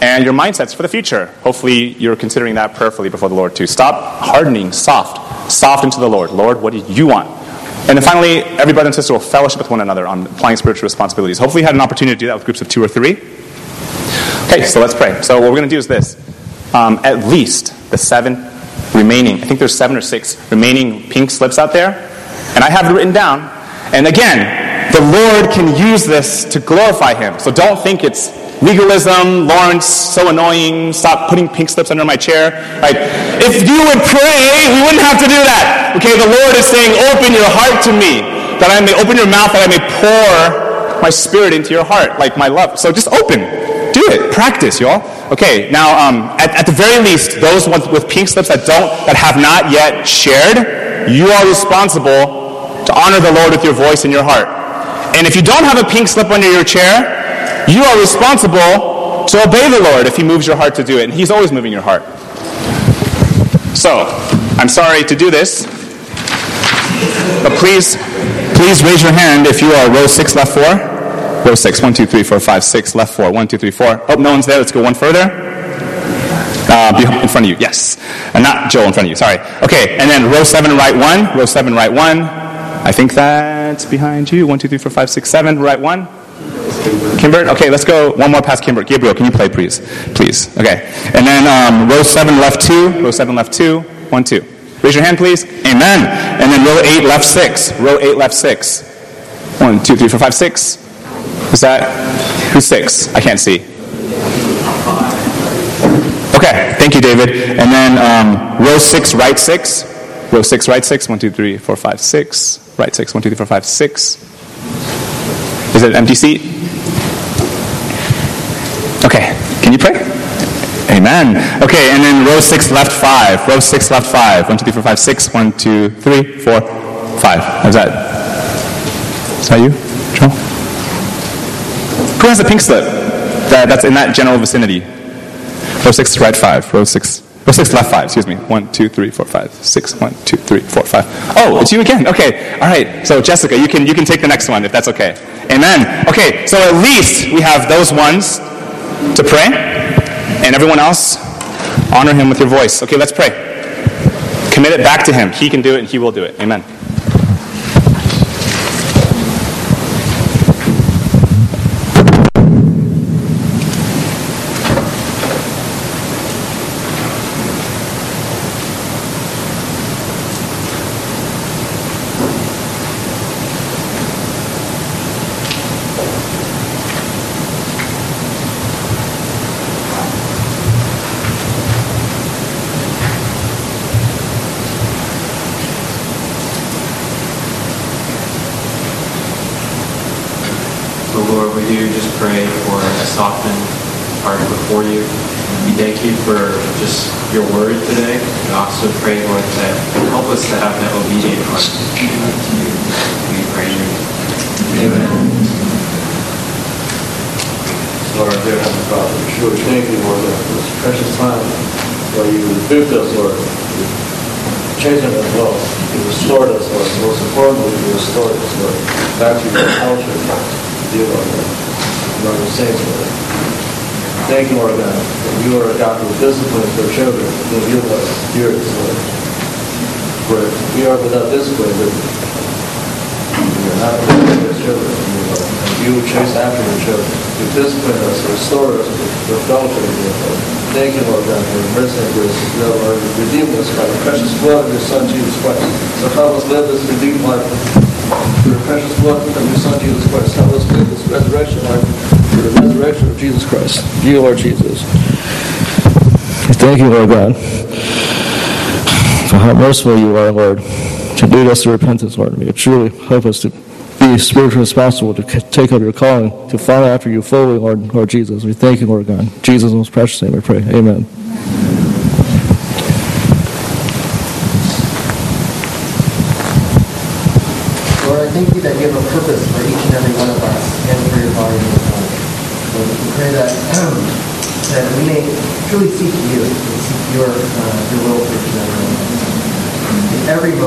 and your mindsets for the future. Hopefully you're considering that prayerfully before the Lord too. Stop hardening, soft, soft into the Lord. Lord, what do you want? And then finally, every brother and sister will fellowship with one another on applying spiritual responsibilities. Hopefully you had an opportunity to do that with groups of two or three. Okay, so let's pray. So what we're going to do is this. Um, at least the seven remaining, I think there's seven or six remaining pink slips out there, and I have it written down. And again, the Lord can use this to glorify Him. So don't think it's legalism, Lawrence, so annoying, stop putting pink slips under my chair. Right? If you would pray, we wouldn't have to do that. Okay, the Lord is saying, open your heart to me, that I may open your mouth, that I may pour my spirit into your heart, like my love. So just open. Do it. Practice, y'all. Okay, now, um, at, at the very least, those ones with pink slips that don't, that have not yet shared, you are responsible to honor the Lord with your voice and your heart. And if you don't have a pink slip under your chair, you are responsible to obey the Lord if He moves your heart to do it. And He's always moving your heart. So, I'm sorry to do this, but please, please raise your hand if you are row six, left four. Row six, one, two, three, four, five, six, left four, one, two, three, four. Oh, no one's there. Let's go one further. Uh, in front of you, yes. And not Joel in front of you, sorry. Okay, and then row seven, right one. Row seven, right one. I think that's behind you. One, two, three, four, five, six, seven, right one. Kimbert? Okay, let's go one more past Kimbert. Gabriel, can you play, please? Please. Okay. And then um, row seven, left two. Row seven, left two. One, two. Raise your hand, please. Amen. And then row eight, left six. Row eight, left six. One, two, three, four, five, six. Is that, who's six? I can't see. Okay, thank you, David. And then um, row six, right six. Row six, right six. One, two, three, four, five, six. Right six. One, two, three, four, five, six. Is it an empty seat? Okay, can you pray? Amen. Okay, and then row six, left five. Row six, left five. One, two, three, four, five, six. One, two, three, four, five. How's that? Is that you, Joel? Who has a pink slip that, that's in that general vicinity? Row six, right five. Row six, row six, left five. Excuse me. One, two, three, four, five, six. One, two, three, four, five. Oh, it's you again. Okay. All right. So Jessica, you can you can take the next one if that's okay. Amen. Okay. So at least we have those ones to pray, and everyone else, honor Him with your voice. Okay. Let's pray. Commit it back to Him. He can do it, and He will do it. Amen. Pray for a softened heart before you. We thank you for just your word today. We also pray, Lord, that you help us to have that obedient heart to you. We pray in your name. Amen. Lord, our dear Heavenly Father, we surely thank you, Lord, for this precious time where you rebuked us, Lord. You changed us as well. You restored us, Lord. Most importantly, you restored us, Lord, back to your fellowship with you, Lord. Lord, we say, Lord. Thank you, Lord God, that you are a God who disciplines your children, who give us spirits, Lord. For we are without discipline, but we are not without your children, Lord. And you chase after your children. You discipline us, restore us with fellowship with you, Lord. Thank you, Lord God, for your mercy and grace. You have redeemed us by the precious blood of your Son, Jesus Christ. So help us live this redeemed life. Through the precious blood of your Son, Jesus Christ. Help us live this resurrection life through the resurrection of Jesus Christ. You, Lord Jesus. Thank you, Lord God, for how merciful you are, Lord, to lead us to repentance, Lord. May you truly help us to be spiritually responsible, to take up your calling, to follow after you fully, Lord, Lord Jesus. We thank you, Lord God. In Jesus' most precious name we pray. Amen. Thank you that you have a purpose for each and every one of us and for your body and your body. Lord, we pray that, that we may truly seek you and seek your, uh, your will for each and every one of us. In every moment,